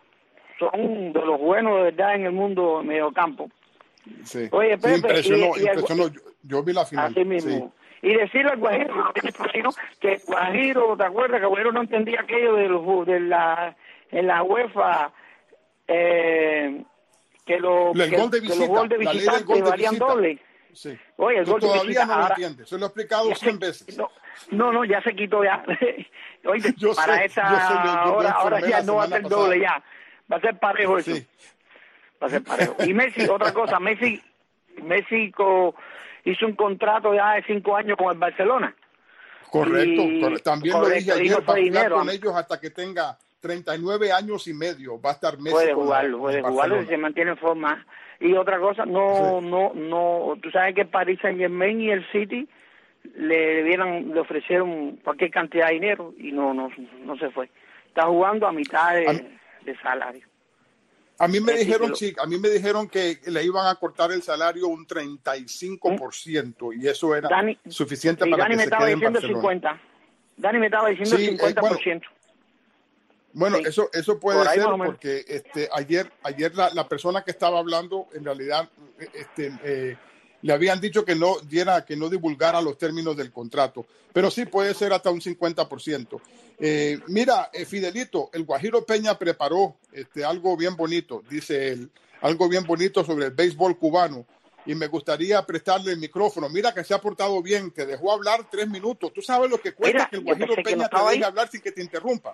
son de los buenos de verdad en el mundo de medio campo. Sí. Oye, Sí, Pepe, impresionó, y- y el- impresionó. Yo, yo vi la final. Así mismo. Sí. Y decirle al Guajiro, que Guajiro, ¿te acuerdas que Guajiro no entendía aquello de, los, de la en la UEFA, eh, que, lo, El que, gol de que los visita, goles de la ley del visitante gol de valían visita. doble? Sí. Oye, el Tú gol de todavía visita no lo ahora- entiendes. Se lo he explicado ya cien se- veces. No, no, no, ya se quitó ya. Oye, Yo para sé, esta yo sé, yo- yo lo hora, ahora informé ya la no va a semana ser doble pasada. ya. Va a ser parejo eso. Sí. Va a ser parejo. Y Messi, otra cosa, Messi, Messi co- hizo un contrato ya de cinco años con el Barcelona. Correcto, Y- correcto. También lo correcto, dije y ayer, no va a fue jugar dinero, con am- ellos hasta que tenga treinta y nueve años y medio. Va a estar Messi Puede con jugarlo, la- puede con jugarlo y Barcelona. se mantiene en forma. Y otra cosa, no, Sí. no, no, tú sabes que el Paris Saint Germain y el City le dieron, le ofrecieron cualquier cantidad de dinero y no, no, no se fue. Está jugando a mitad de, Am- de salario. A mí me Es decir, dijeron, que lo- sí, a mí me dijeron que le iban a cortar el salario un treinta y cinco por ciento y eso era Dani, suficiente y para Dani que me se estaba quede en diciendo Barcelona. cincuenta. Dani me estaba diciendo Sí, eh, cincuenta por ciento. Bueno, Sí. eso eso puede Por ahí ser más o menos. porque este ayer ayer la, la persona que estaba hablando en realidad este eh, le habían dicho que no diera que no divulgara los términos del contrato, pero sí puede ser hasta un cincuenta por ciento. Eh, mira, eh, Fidelito, el Guajiro Peña preparó este algo bien bonito, dice él, algo bien bonito sobre el béisbol cubano y me gustaría prestarle el micrófono. Mira que se ha portado bien, te dejó hablar tres minutos. ¿Tú sabes lo que cuesta Mira, que el yo Guajiro pensé que no Peña te estaba deje ahí. hablar sin que te interrumpa?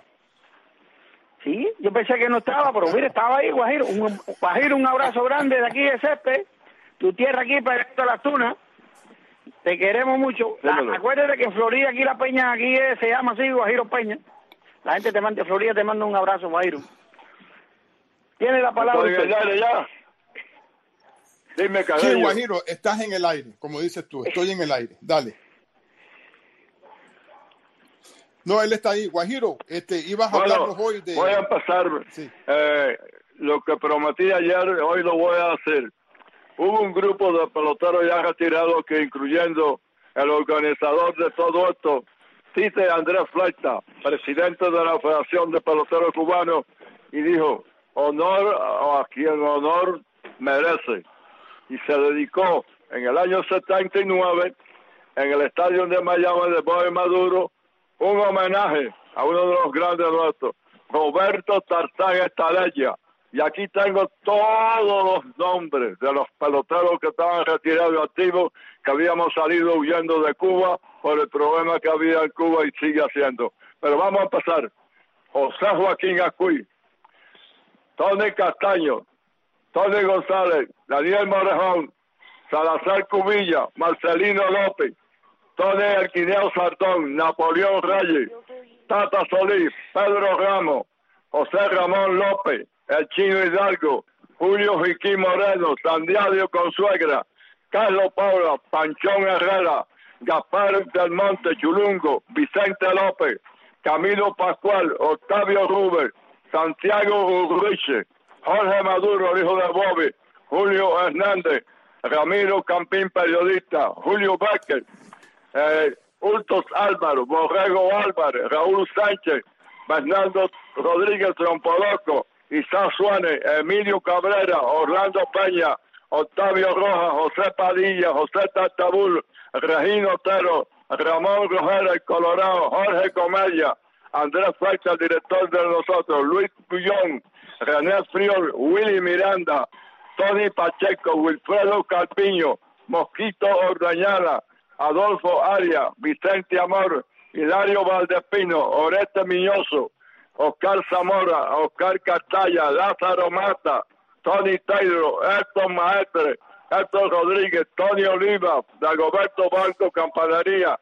Sí, yo pensé que no estaba, pero mire, estaba ahí, Guajiro. Un, Guajiro, un abrazo grande de aquí de Césped, tu tierra aquí para esto las Tunas. Te queremos mucho. La, Dímelo. acuérdate que en Florida aquí la peña aquí es- se llama así, Guajiro Peña. La gente te manda de Florida te manda un abrazo, Guajiro. Tiene la palabra. Estoy en usted. el aire ya. Dime, Sí, Carrillo. Guajiro, estás en el aire, como dices tú, estoy en el aire, dale. No, él está ahí. Guajiro, este, ibas a Bueno, hablarnos hoy de... voy a empezar. Sí. Eh, lo que prometí ayer, hoy lo voy a hacer. Hubo un grupo de peloteros ya retirados que, incluyendo el organizador de todo esto, Tite Andrés Fleita, presidente de la Federación de Peloteros Cubanos, y dijo, honor a quien honor merece. Y se dedicó en el año setenta y nueve, en el estadio de Miami de Boy Maduro, un homenaje a uno de los grandes nuestros, Roberto Tarzán Estalella. Y aquí tengo todos los nombres de los peloteros que estaban retirados y activos, que habíamos salido huyendo de Cuba por el problema que había en Cuba y sigue haciendo. Pero vamos a empezar. José Joaquín Acuí, Tony Castaño, Tony González, Daniel Morejón, Salazar Cubilla, Marcelino López, Tony Alquineo Sardón, Napoleón Reyes, Tata Solís, Pedro Ramos, José Ramón López, el Chino Hidalgo, Julio Jiquín Moreno, Sandiario Consuegra, Carlos Paula, Panchón Herrera, Gaspar del Monte, Chulungo, Vicente López, Camilo Pascual, Octavio Rubén, Santiago Urriche, Jorge Maduro, hijo de Bobby, Julio Hernández, Ramiro Campín, periodista, Julio Becker, eh, Hurtos Álvaro, Borrego Álvarez, Raúl Sánchez, Bernardo Rodríguez Trompoloco, Isaac Suárez, Emilio Cabrera, Orlando Peña, Octavio Rojas, José Padilla, José Tartabul, Regino Otero, Ramón Rogera, el Colorado, Jorge Comedia, Andrés Fecha, el director de nosotros, Luis Bullón, René Friol, Willy Miranda, Tony Pacheco, Wilfredo Calpiño, Mosquito Ordañana, Adolfo Arias, Vicente Amor, Hilario Valdespino, Oreste Miñoso, Oscar Zamora, Oscar Castalla, Lázaro Mata, Tony Taylor, Héctor Maestre, Héctor Rodríguez, Tony Oliva, Dagoberto Banco Campanaría,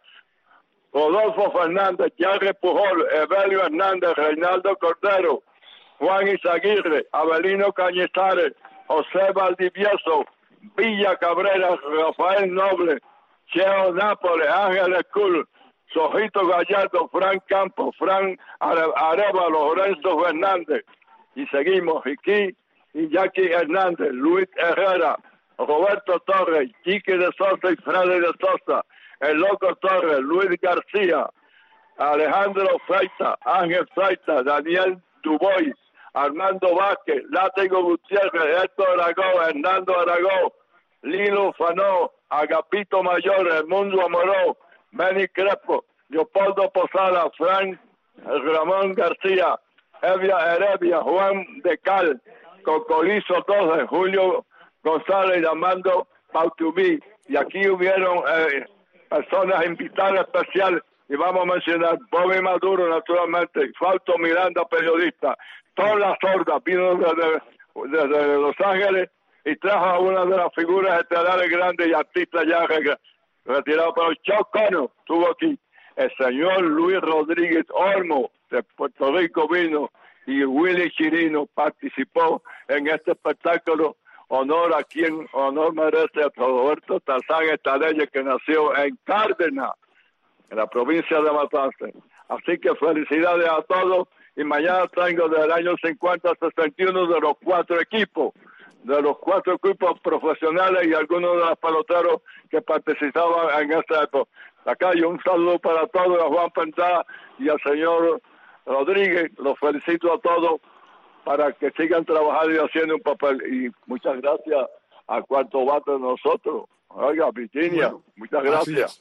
Rodolfo Fernández, Jerry Pujol, Evelio Hernández, Reinaldo Cordero, Juan Izaguirre, Abelino Cañizares, José Valdivieso, Villa Cabrera, Rafael Noble, Cheo Nápoles, Ángel Escul, Sojito Gallardo, Frank Campos, Frank Arevalo, Lorenzo Fernández, y seguimos, Jiquí y Jackie Hernández, Luis Herrera, Roberto Torres, Chiqui de Sosa y Freddy de Sosa, el Loco Torres, Luis García, Alejandro Freita, Ángel Freita, Daniel Dubois, Armando Vázquez, Látigo Gutiérrez, Héctor Aragó, Hernando Aragó, Lilo Fanó, Agapito Mayor, El Mundo Amoró, Benny Crespo, Leopoldo Posada, Frank Ramón García, Evia Heredia, Juan de Cal, Cocolizo Torres, Julio González y Armando Pautubí. Y aquí hubieron eh, personas invitadas especiales, y vamos a mencionar Bobby Maduro, naturalmente, Fausto Miranda, periodista, todas las sordas, vino desde, desde Los Ángeles y trajo a una de las figuras estelares grandes y artistas ya retirados, pero Chuck Connor estuvo aquí, el señor Luis Rodríguez Olmo de Puerto Rico vino, y Willy Chirino participó en este espectáculo. Honor a quien honor merece, a Roberto Tarzán Estadella, que nació en Cárdenas, en la provincia de Matanzas. Así que felicidades a todos, y mañana traigo del año cincuenta a sesenta y uno de los cuatro equipos, de los cuatro equipos profesionales y algunos de los peloteros que participaban en esta época. Acá hay un saludo para todos, a Juan Pentá y al señor Rodríguez, los felicito a todos para que sigan trabajando y haciendo un papel. Y muchas gracias a Cuarto Bate de nosotros. Oiga, Virginia, bueno, muchas gracias.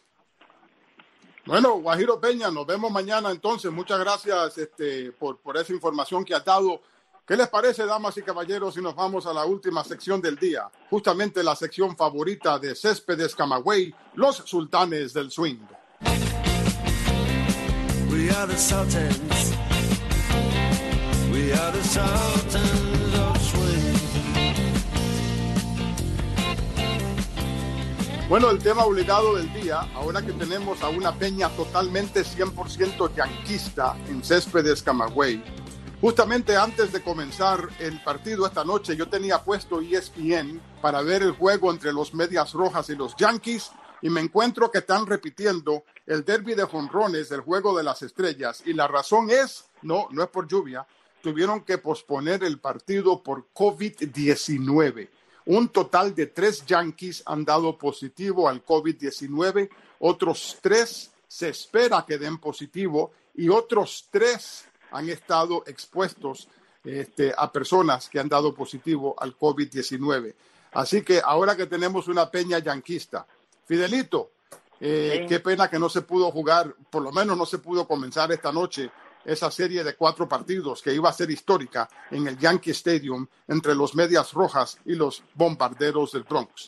Bueno, Guajiro Peña, nos vemos mañana entonces. Muchas gracias este, por, por esa información que has dado. ¿Qué les parece, damas y caballeros, si nos vamos a la última sección del día? Justamente la sección favorita de Céspedes Camagüey, los sultanes del swing. We are the Sultans. We are the Sultans of swing. Bueno, el tema obligado del día, ahora que tenemos a una peña totalmente cien por ciento yanquista en Céspedes Camagüey. Justamente antes de comenzar el partido esta noche, yo tenía puesto E S P N para ver el juego entre los Medias Rojas y los Yankees, y me encuentro que están repitiendo el derbi de jonrones del Juego de las Estrellas, y la razón es, no, no es por lluvia, tuvieron que posponer el partido por COVID diecinueve. Un total de tres Yankees han dado positivo al COVID diecinueve, otros tres se espera que den positivo, y otros tres han estado expuestos este, a personas que han dado positivo al COVID diecinueve. Así que ahora que tenemos una peña yanquista, Fidelito, eh, sí. Qué pena que no se pudo jugar, por lo menos no se pudo comenzar esta noche esa serie de cuatro partidos que iba a ser histórica en el Yankee Stadium entre los Medias Rojas y los Bombarderos del Bronx.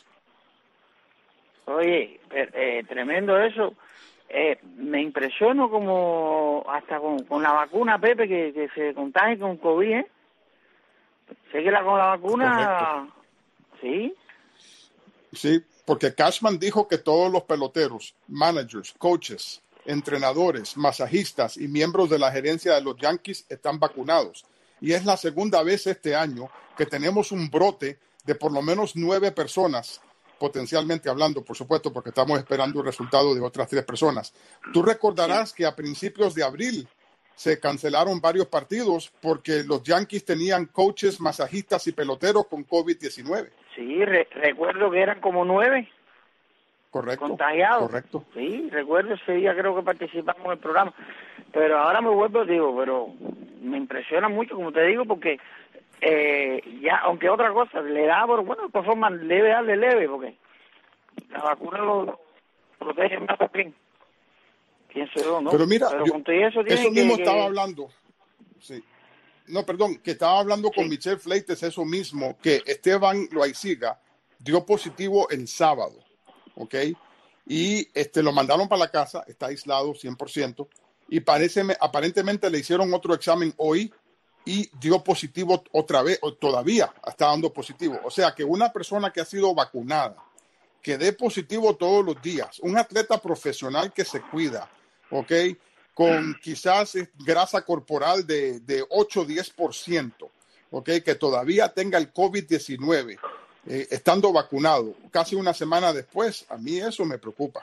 Oye, eh, tremendo eso. Eh, me impresiono como hasta con, con la vacuna, Pepe, que, que se contagie con COVID, ¿eh? Sé que la, con la vacuna, correcto. sí. Sí, porque Cashman dijo que todos los peloteros, managers, coaches, entrenadores, masajistas y miembros de la gerencia de los Yankees están vacunados. Y es la segunda vez este año que tenemos un brote de por lo menos nueve personas, potencialmente hablando, por supuesto, porque estamos esperando el resultado de otras tres personas. Tú recordarás que a principios de abril se cancelaron varios partidos porque los Yankees tenían coaches, masajistas y peloteros con COVID diecinueve. Sí, re recuerdo que eran como nueve. Correcto. Contagiados. Correcto. Sí, recuerdo ese día, creo que participamos en el programa. Pero ahora me vuelvo, digo, pero me impresiona mucho, como te digo, porque eh, ya, aunque otra cosa, le da, pero bueno, de forma leve, darle leve, porque la vacuna lo protege más bien. Pienso yo, ¿no? Pero mira, pero yo, con todo eso, eso mismo que, estaba que... hablando. Sí. No, perdón, que estaba hablando con sí. Michelle Fleites, eso mismo, que Esteban Loaiziga dio positivo el sábado, ¿ok? Y este, lo mandaron para la casa, está aislado cien por ciento, y parece, aparentemente le hicieron otro examen hoy y dio positivo otra vez, o todavía está dando positivo. O sea, que una persona que ha sido vacunada, que dé positivo todos los días, un atleta profesional que se cuida, ¿ok? Con quizás grasa corporal de, de ocho a diez por ciento, ¿ok? Que todavía tenga el COVID diecinueve, eh, estando vacunado, casi una semana después, a mí eso me preocupa.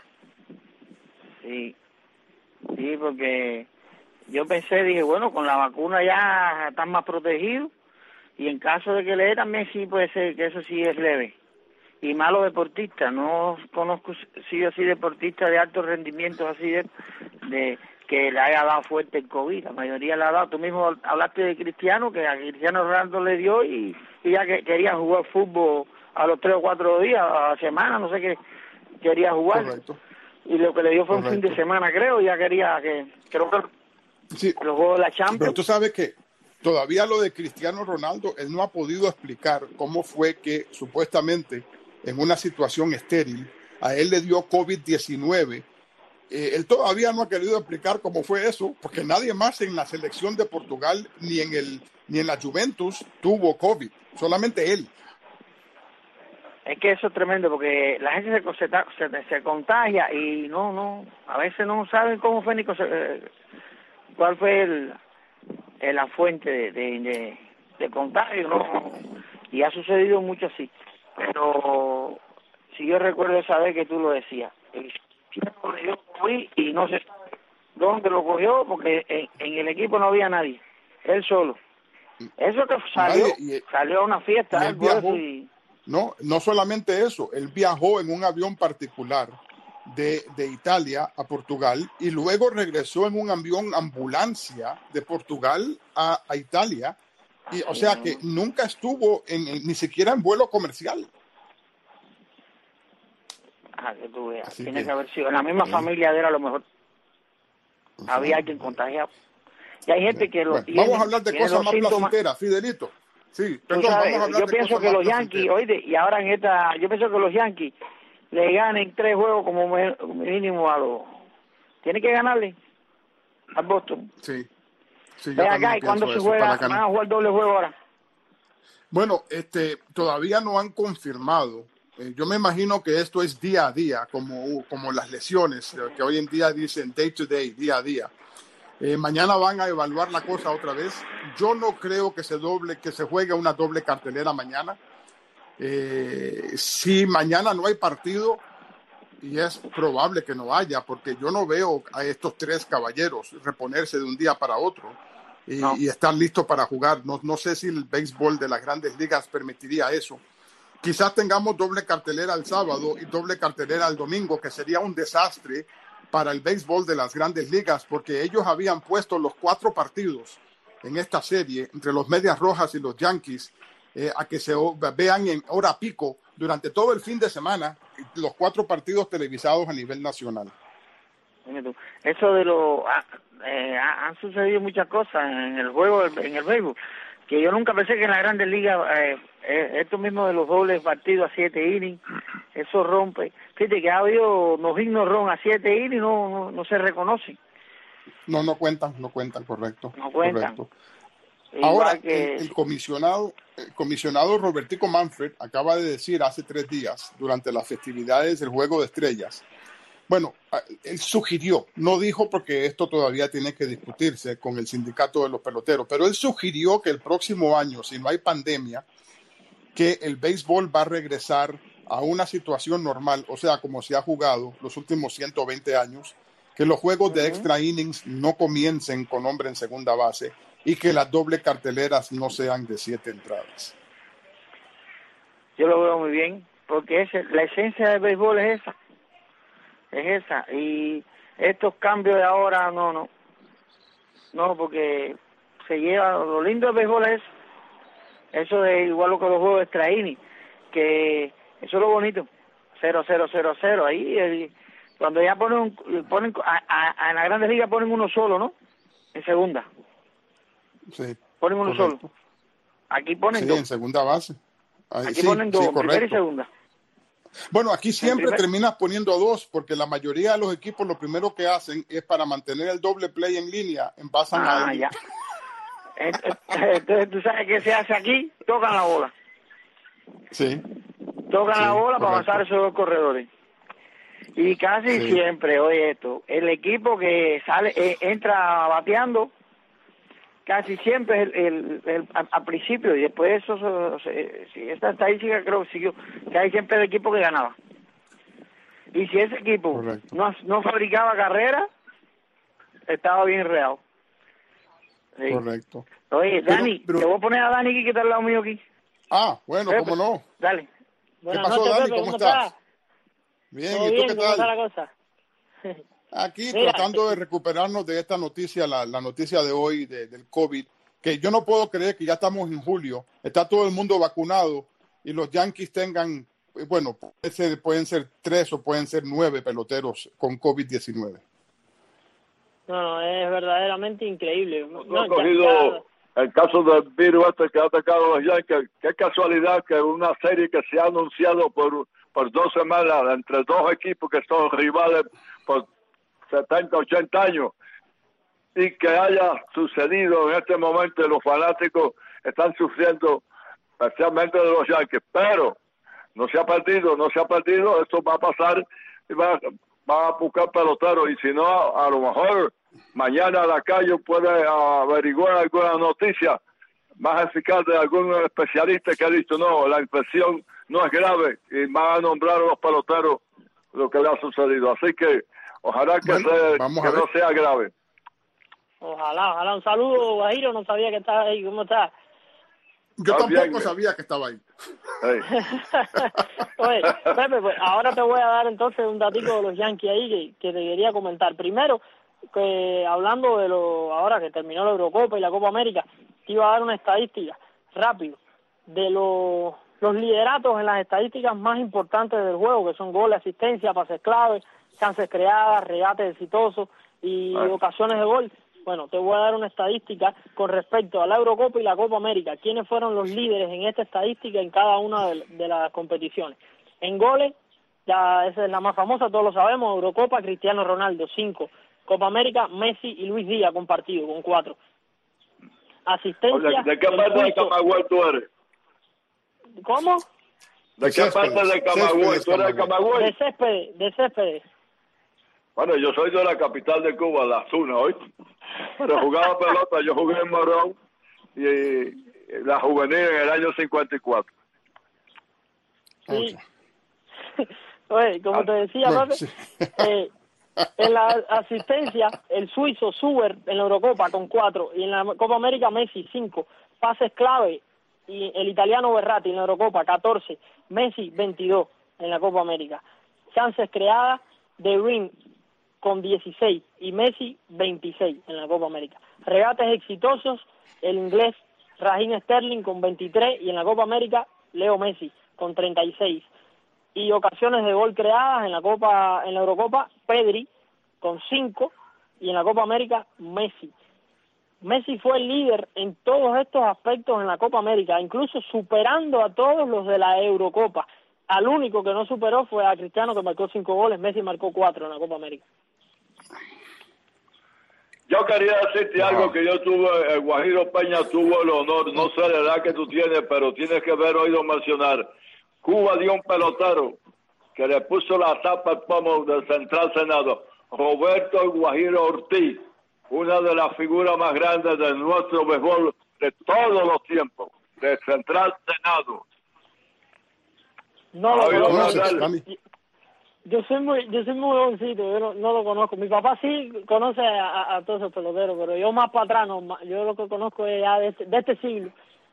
Sí, sí, porque yo pensé, dije, bueno, con la vacuna ya están más protegidos, y en caso de que le dé también sí puede ser que eso sí es leve. Y malos deportistas, no conozco si yo soy deportista de alto rendimiento, así de, de que le haya dado fuerte el COVID, la mayoría le ha dado. Tú mismo hablaste de Cristiano, que a Cristiano Ronaldo le dio y, y ya que quería jugar fútbol a los tres o cuatro días, a la semana, no sé qué, quería jugar. Correcto. Y lo que le dio fue Correcto. un fin de semana, creo, y ya quería que, creo que sí. los juegos de la Champions. Pero tú sabes que todavía lo de Cristiano Ronaldo, él no ha podido explicar cómo fue que supuestamente en una situación estéril, a él le dio COVID diecinueve. Eh, él todavía no ha querido explicar cómo fue eso, porque nadie más en la selección de Portugal ni en el ni en la Juventus tuvo COVID, solamente él. Es que eso es tremendo, porque la gente se, se, se, se contagia y no, no, a veces no saben cómo fue ni eh, cuál fue el, el, la fuente de, de, de, de contagio, ¿no? Y ha sucedido mucho así. Pero si yo recuerdo esa vez que tú lo decías, el yo fui y no sé dónde lo cogió, porque en, en el equipo no había nadie, él solo. Eso que salió, nadie, y, salió a una fiesta, y algo viajó, y... no, no solamente eso, él viajó en un avión particular de, de Italia a Portugal y luego regresó en un avión ambulancia de Portugal a, a Italia. Y, o sea que nunca estuvo en, en, ni siquiera en vuelo comercial. Ah, que tú veas. Así Tiene que, que haber sido en la misma sí. familia de él, a lo mejor. Sí. Había alguien contagiado. Y hay gente sí. que lo bueno, tiene. Vamos a hablar de cosas más síntomas. placenteras, Fidelito. Sí, perdón, sabes, vamos a hablar yo de pienso que los Yankees, oye, y ahora en esta, yo pienso que los Yankees le ganen tres juegos como mínimo a los. Tiene que ganarle al Boston. Sí. Sí, Ve acá, ¿y cuándo se juega? ¿Van a jugar doble juego ahora? Bueno, este, todavía no han confirmado. Eh, yo me imagino que esto es día a día, como, como las lesiones, eh, que hoy en día dicen day to day, día a día. Eh, mañana van a evaluar la cosa otra vez. Yo no creo que se doble, que se juegue una doble cartelera mañana. Eh, si mañana no hay partido, y es probable que no haya, porque yo no veo a estos tres caballeros reponerse de un día para otro y, no. y estar listos para jugar. No, no sé si el béisbol de las grandes ligas permitiría eso. Quizás tengamos doble cartelera el sábado y doble cartelera el domingo, que sería un desastre para el béisbol de las grandes ligas, porque ellos habían puesto los cuatro partidos en esta serie entre los Medias Rojas y los Yankees eh, a que se vean en hora pico durante todo el fin de semana, los cuatro partidos televisados a nivel nacional. Eso de lo eh, han sucedido muchas cosas en el juego, en el béisbol, que yo nunca pensé que en la Grandes Ligas eh, eh, esto mismo de los dobles partidos a siete innings, eso rompe. Fíjate que ha habido los himnos ron a siete innings, no, no, no se reconocen. No, no cuentan, no cuentan, correcto. No cuentan. Correcto. Ahora, que... el, el comisionado el comisionado Robertico Manfred acaba de decir hace tres días, durante las festividades del Juego de Estrellas, bueno, él sugirió, no dijo porque esto todavía tiene que discutirse con el sindicato de los peloteros, pero él sugirió que el próximo año, si no hay pandemia, que el béisbol va a regresar a una situación normal, o sea, como se ha jugado los últimos ciento veinte años, que los juegos uh-huh. de extra innings no comiencen con hombre en segunda base y que las doble carteleras no sean de siete entradas. Yo lo veo muy bien, porque es, la esencia del béisbol es esa, es esa, y estos cambios de ahora, no, no, no, porque se lleva, lo lindo del béisbol es eso de igual lo que los juegos de extra inning, que eso es lo bonito, cero, cero, cero, cero, ahí, el, cuando ya ponen, un, ponen a, a, a en la Grandes Ligas ponen uno solo, ¿no? En segunda. Sí. Ponen uno correcto. solo. Aquí ponen sí, dos. en segunda base. Ahí, aquí sí, ponen dos, sí, primera y segunda. Bueno, aquí siempre primer... terminas poniendo dos, porque la mayoría de los equipos lo primero que hacen es para mantener el doble play en línea, envasan ah, a alguien. Ya. Entonces, tú sabes qué se hace aquí, tocan la bola. Sí. Tocan sí, la bola correcto. para avanzar esos dos corredores. Y casi sí. siempre, oye esto, el equipo que sale, eh, entra bateando, casi siempre el, el, el, al, al principio, y después eso, eso, eso, esta estadística creo que siguió, que hay siempre el equipo que ganaba. Y si ese equipo no, no fabricaba carrera, estaba bien real. Sí. Correcto. Oye, Dani, pero, pero... te voy a poner a Dani aquí que está al lado mío aquí. Ah, bueno, Pepe, cómo no. Dale. ¿Qué Buenas pasó, noches, Dani? Pepe, ¿Cómo, ¿cómo estás? estás? Bien, ¿Todo ¿y tú bien? qué ¿Cómo tal? está la cosa? Aquí Mira, tratando de recuperarnos de esta noticia, la, la noticia de hoy de, del COVID, que yo no puedo creer que ya estamos en julio, está todo el mundo vacunado y los Yankees tengan, bueno, puede ser, pueden ser tres o pueden ser nueve peloteros con COVID diecinueve. No, no, es verdaderamente increíble. No, no ha cogido ya... el caso del virus este que ha atacado a los Yankees. Qué casualidad que una serie que se ha anunciado por, por dos semanas entre dos equipos que son rivales por setenta, ochenta años y que haya sucedido en este momento. Los fanáticos están sufriendo, especialmente de los Yankees, pero no se ha perdido, no se ha perdido, esto va a pasar y va, va a buscar peloteros, y si no, a, a lo mejor mañana la calle puede averiguar alguna noticia más eficaz de algún especialista que ha dicho no, la infección no es grave, y van a nombrar a los peloteros lo que le ha sucedido, así que ojalá que, bueno, se, que no sea grave. Ojalá, ojalá. Un saludo, Guajiro, no sabía que estaba ahí. ¿Cómo estás? Yo tampoco bien, sabía que estaba ahí. Hey. Oye, Pepe, pues ahora te voy a dar entonces un datico de los Yankees ahí que, que te quería comentar. Primero, que hablando de lo ahora que terminó la Eurocopa y la Copa América, te iba a dar una estadística rápido de los, los lideratos en las estadísticas más importantes del juego, que son goles, asistencia, pases clave, chances creadas, regates exitosos y Ay. ocasiones de gol. Bueno, te voy a dar una estadística con respecto a la Eurocopa y la Copa América. ¿Quiénes fueron los líderes en esta estadística en cada una de, de las competiciones? En goles, ya esa es la más famosa, todos lo sabemos, Eurocopa, Cristiano Ronaldo, cinco. Copa América, Messi y Luis Díaz compartido, con cuatro. Asistencia... Oye, ¿de qué parte de Camagüey tú eres? ¿Cómo? ¿De qué parte de Camagüey? ¿Tú eres de Camagüey? De Céspedes, de Céspedes. Bueno, yo soy de la capital de Cuba, la Zuna, ¿oíste? Pero jugaba pelota, yo jugué en Morón y la juvenil en el año cincuenta y cuatro. Sí. Oye, como ah, te decía, no, Pepe, sí. eh, en la asistencia, el suizo Suber en la Eurocopa con cuatro, y en la Copa América Messi, cinco. Pases clave, y el italiano Berratti en la Eurocopa, catorce. Messi, veintidós en la Copa América. Chances creadas, De Bruyne con dieciséis y Messi veintiséis en la Copa América. Regates exitosos, el inglés Raheem Sterling con veintitrés y en la Copa América Leo Messi con treinta y seis. Y ocasiones de gol creadas en la Copa, en la Eurocopa, Pedri con cinco y en la Copa América Messi. Messi fue el líder en todos estos aspectos en la Copa América, incluso superando a todos los de la Eurocopa. Al único que no superó fue a Cristiano, que marcó cinco goles. Messi marcó cuatro en la Copa América. Yo quería decirte Wow. algo que yo tuve, el Guajiro Peña tuvo el honor, no sé la edad que tú tienes, pero tienes que haber oído mencionar. Cuba dio un pelotero que le puso la tapa al pomo del Central Senado, Roberto el Guajiro Ortiz, una de las figuras más grandes de nuestro béisbol de todos los tiempos, de Central Senado. No lo Oído ¿Conoces, hablar. Dani? Yo soy muy, yo soy muy jovencito, yo no, no lo conozco. Mi papá sí conoce a, a, a todos esos peloteros, pero yo más para atrás, no, más- yo lo que conozco es ya de este, de este siglo.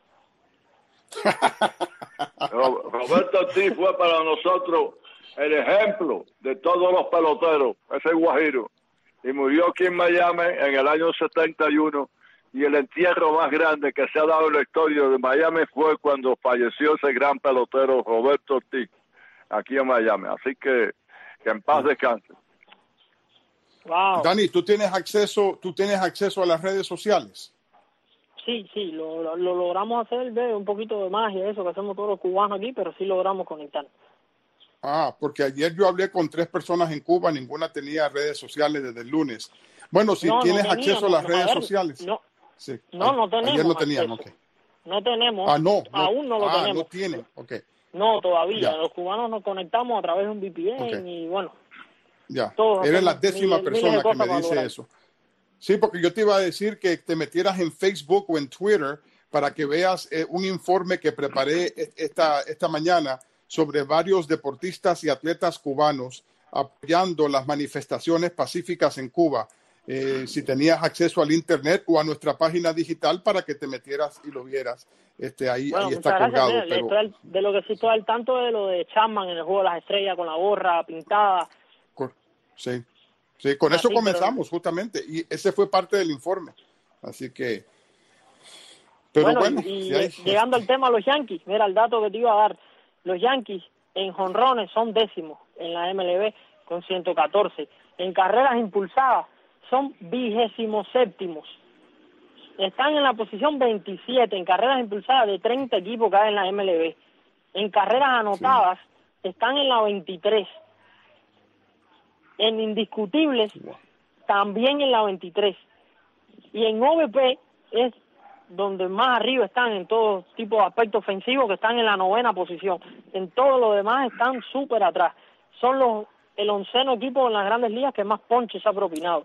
Ro- Roberto Ortiz fue para nosotros el ejemplo de todos los peloteros, ese Guajiro. Y murió aquí en Miami en el año setenta y uno. Y el entierro más grande que se ha dado en la historia de Miami fue cuando falleció ese gran pelotero Roberto Ortiz, aquí en Miami. Así que, que en paz descanse. Wow. Dani, ¿tú tienes acceso, tú tienes acceso a las redes sociales? Sí, sí, lo, lo, lo logramos hacer, ve, un poquito de magia, eso que hacemos todos los cubanos aquí, pero sí logramos conectar. Ah, porque ayer yo hablé con tres personas en Cuba, ninguna tenía redes sociales desde el lunes. Bueno, si No, no tienes teníamos, acceso a las no, redes a ver, sociales. No, Sí. no, no tenemos Ayer no tenían, acceso. ok. No tenemos, Ah, no, no. aún no lo ah, tenemos. no tienen, ok. No, todavía. Ya. Los cubanos nos conectamos a través de un V P N Ok. y bueno, Ya, Todos eres la hacemos décima miles- miles de persona que cosas me para dice lograr. eso. Sí, porque yo te iba a decir que te metieras en Facebook o en Twitter para que veas eh, un informe que preparé e- esta, esta mañana sobre varios deportistas y atletas cubanos apoyando las manifestaciones pacíficas en Cuba. Eh, si tenías acceso al internet o a nuestra página digital para que te metieras y lo vieras. Este, ahí, bueno, ahí está muchas gracias. colgado. Mira, Pero, estoy al- de lo que sí estoy al tanto de lo de Chapman en el juego de las estrellas con la gorra pintada. Cor- Sí, sí, con Ah, eso sí, comenzamos justamente y ese fue parte del informe. Así que, pero bueno, bueno, y, y si hay- llegando al tema de los Yankees, mira el dato que te iba a dar. Los Yankees en jonrones son décimos en la M L B con ciento catorce. En carreras impulsadas son vigésimos séptimos. Están en la posición veintisiete en carreras impulsadas de treinta equipos que hay en la M L B. En carreras anotadas están en la veintitrés. En indiscutibles también en la veintitrés. Y en O V P es donde más arriba están en todo tipo de aspectos ofensivos, que están en la novena posición. En todo lo demás están súper atrás. Son los el onceno equipo en las grandes ligas que más ponches ha propinado.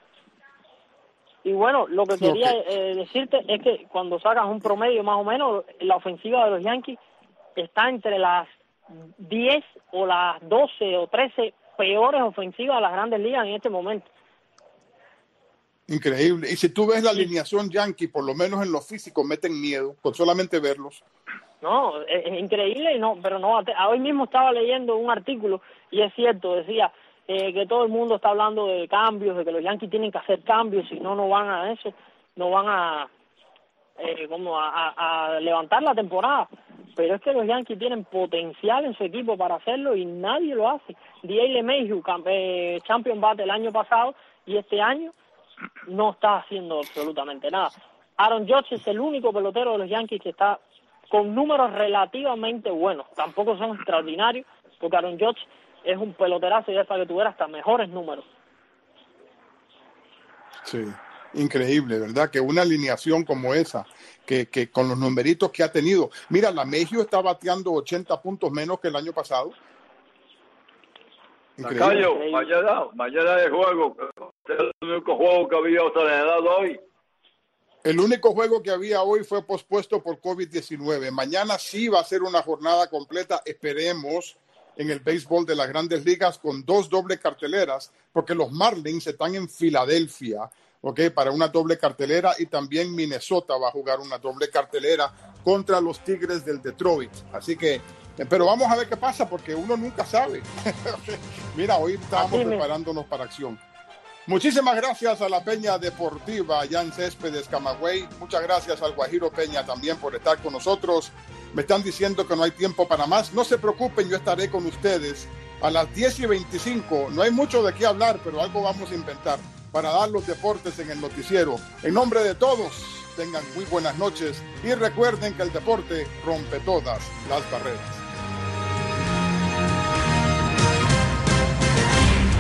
Y bueno, lo que quería Ok. eh, decirte es que cuando sacas un promedio más o menos, la ofensiva de los Yankees está entre las diez o las doce o trece peores ofensivas de las grandes ligas en este momento. increíble. Y si tú ves la alineación Yankee, por lo menos en lo físico, meten miedo con solamente verlos. No, es, es increíble, y no, pero no, a- hoy mismo estaba leyendo un artículo y es cierto, decía eh, que todo el mundo está hablando de cambios, de que los Yankees tienen que hacer cambios, si no, no van a eso, no van a, eh, como a, a- a levantar la temporada. Pero es que los Yankees tienen potencial en su equipo para hacerlo y nadie lo hace. D A LeMahieu, cam- eh, champion bate el año pasado y este año no está haciendo absolutamente nada. Aaron Judge es el único pelotero de los Yankees que está con números relativamente buenos. Tampoco son extraordinarios, porque Aaron Judge es un peloterazo y es para que tuviera hasta mejores números. Sí, increíble, ¿verdad? Que una alineación como esa, que, que con los numeritos que ha tenido. Mira, la Mejio está bateando ochenta puntos menos que el año pasado. Increíble. Lacayo, mañana, mañana es juego. Este es el único juego que había celebrado hoy. El único juego que había hoy fue pospuesto por COVID diecinueve. Mañana sí va a ser una jornada completa, esperemos, en el béisbol de las Grandes Ligas con dos doble carteleras, porque los Marlins están en Filadelfia, ¿ok? Para una doble cartelera, y también Minnesota va a jugar una doble cartelera contra los Tigres del Detroit. Así que, pero vamos a ver qué pasa, porque uno nunca sabe. Mira, hoy estábamos Así me- preparándonos para acción. Muchísimas gracias a la Peña Deportiva, Jan Céspedes, Camagüey. Muchas gracias al Guajiro Peña también por estar con nosotros. Me están diciendo que no hay tiempo para más. No se preocupen, yo estaré con ustedes a las diez y veinticinco. No hay mucho de qué hablar, pero algo vamos a inventar para dar los deportes en el noticiero. En nombre de todos, tengan muy buenas noches y recuerden que el deporte rompe todas las barreras.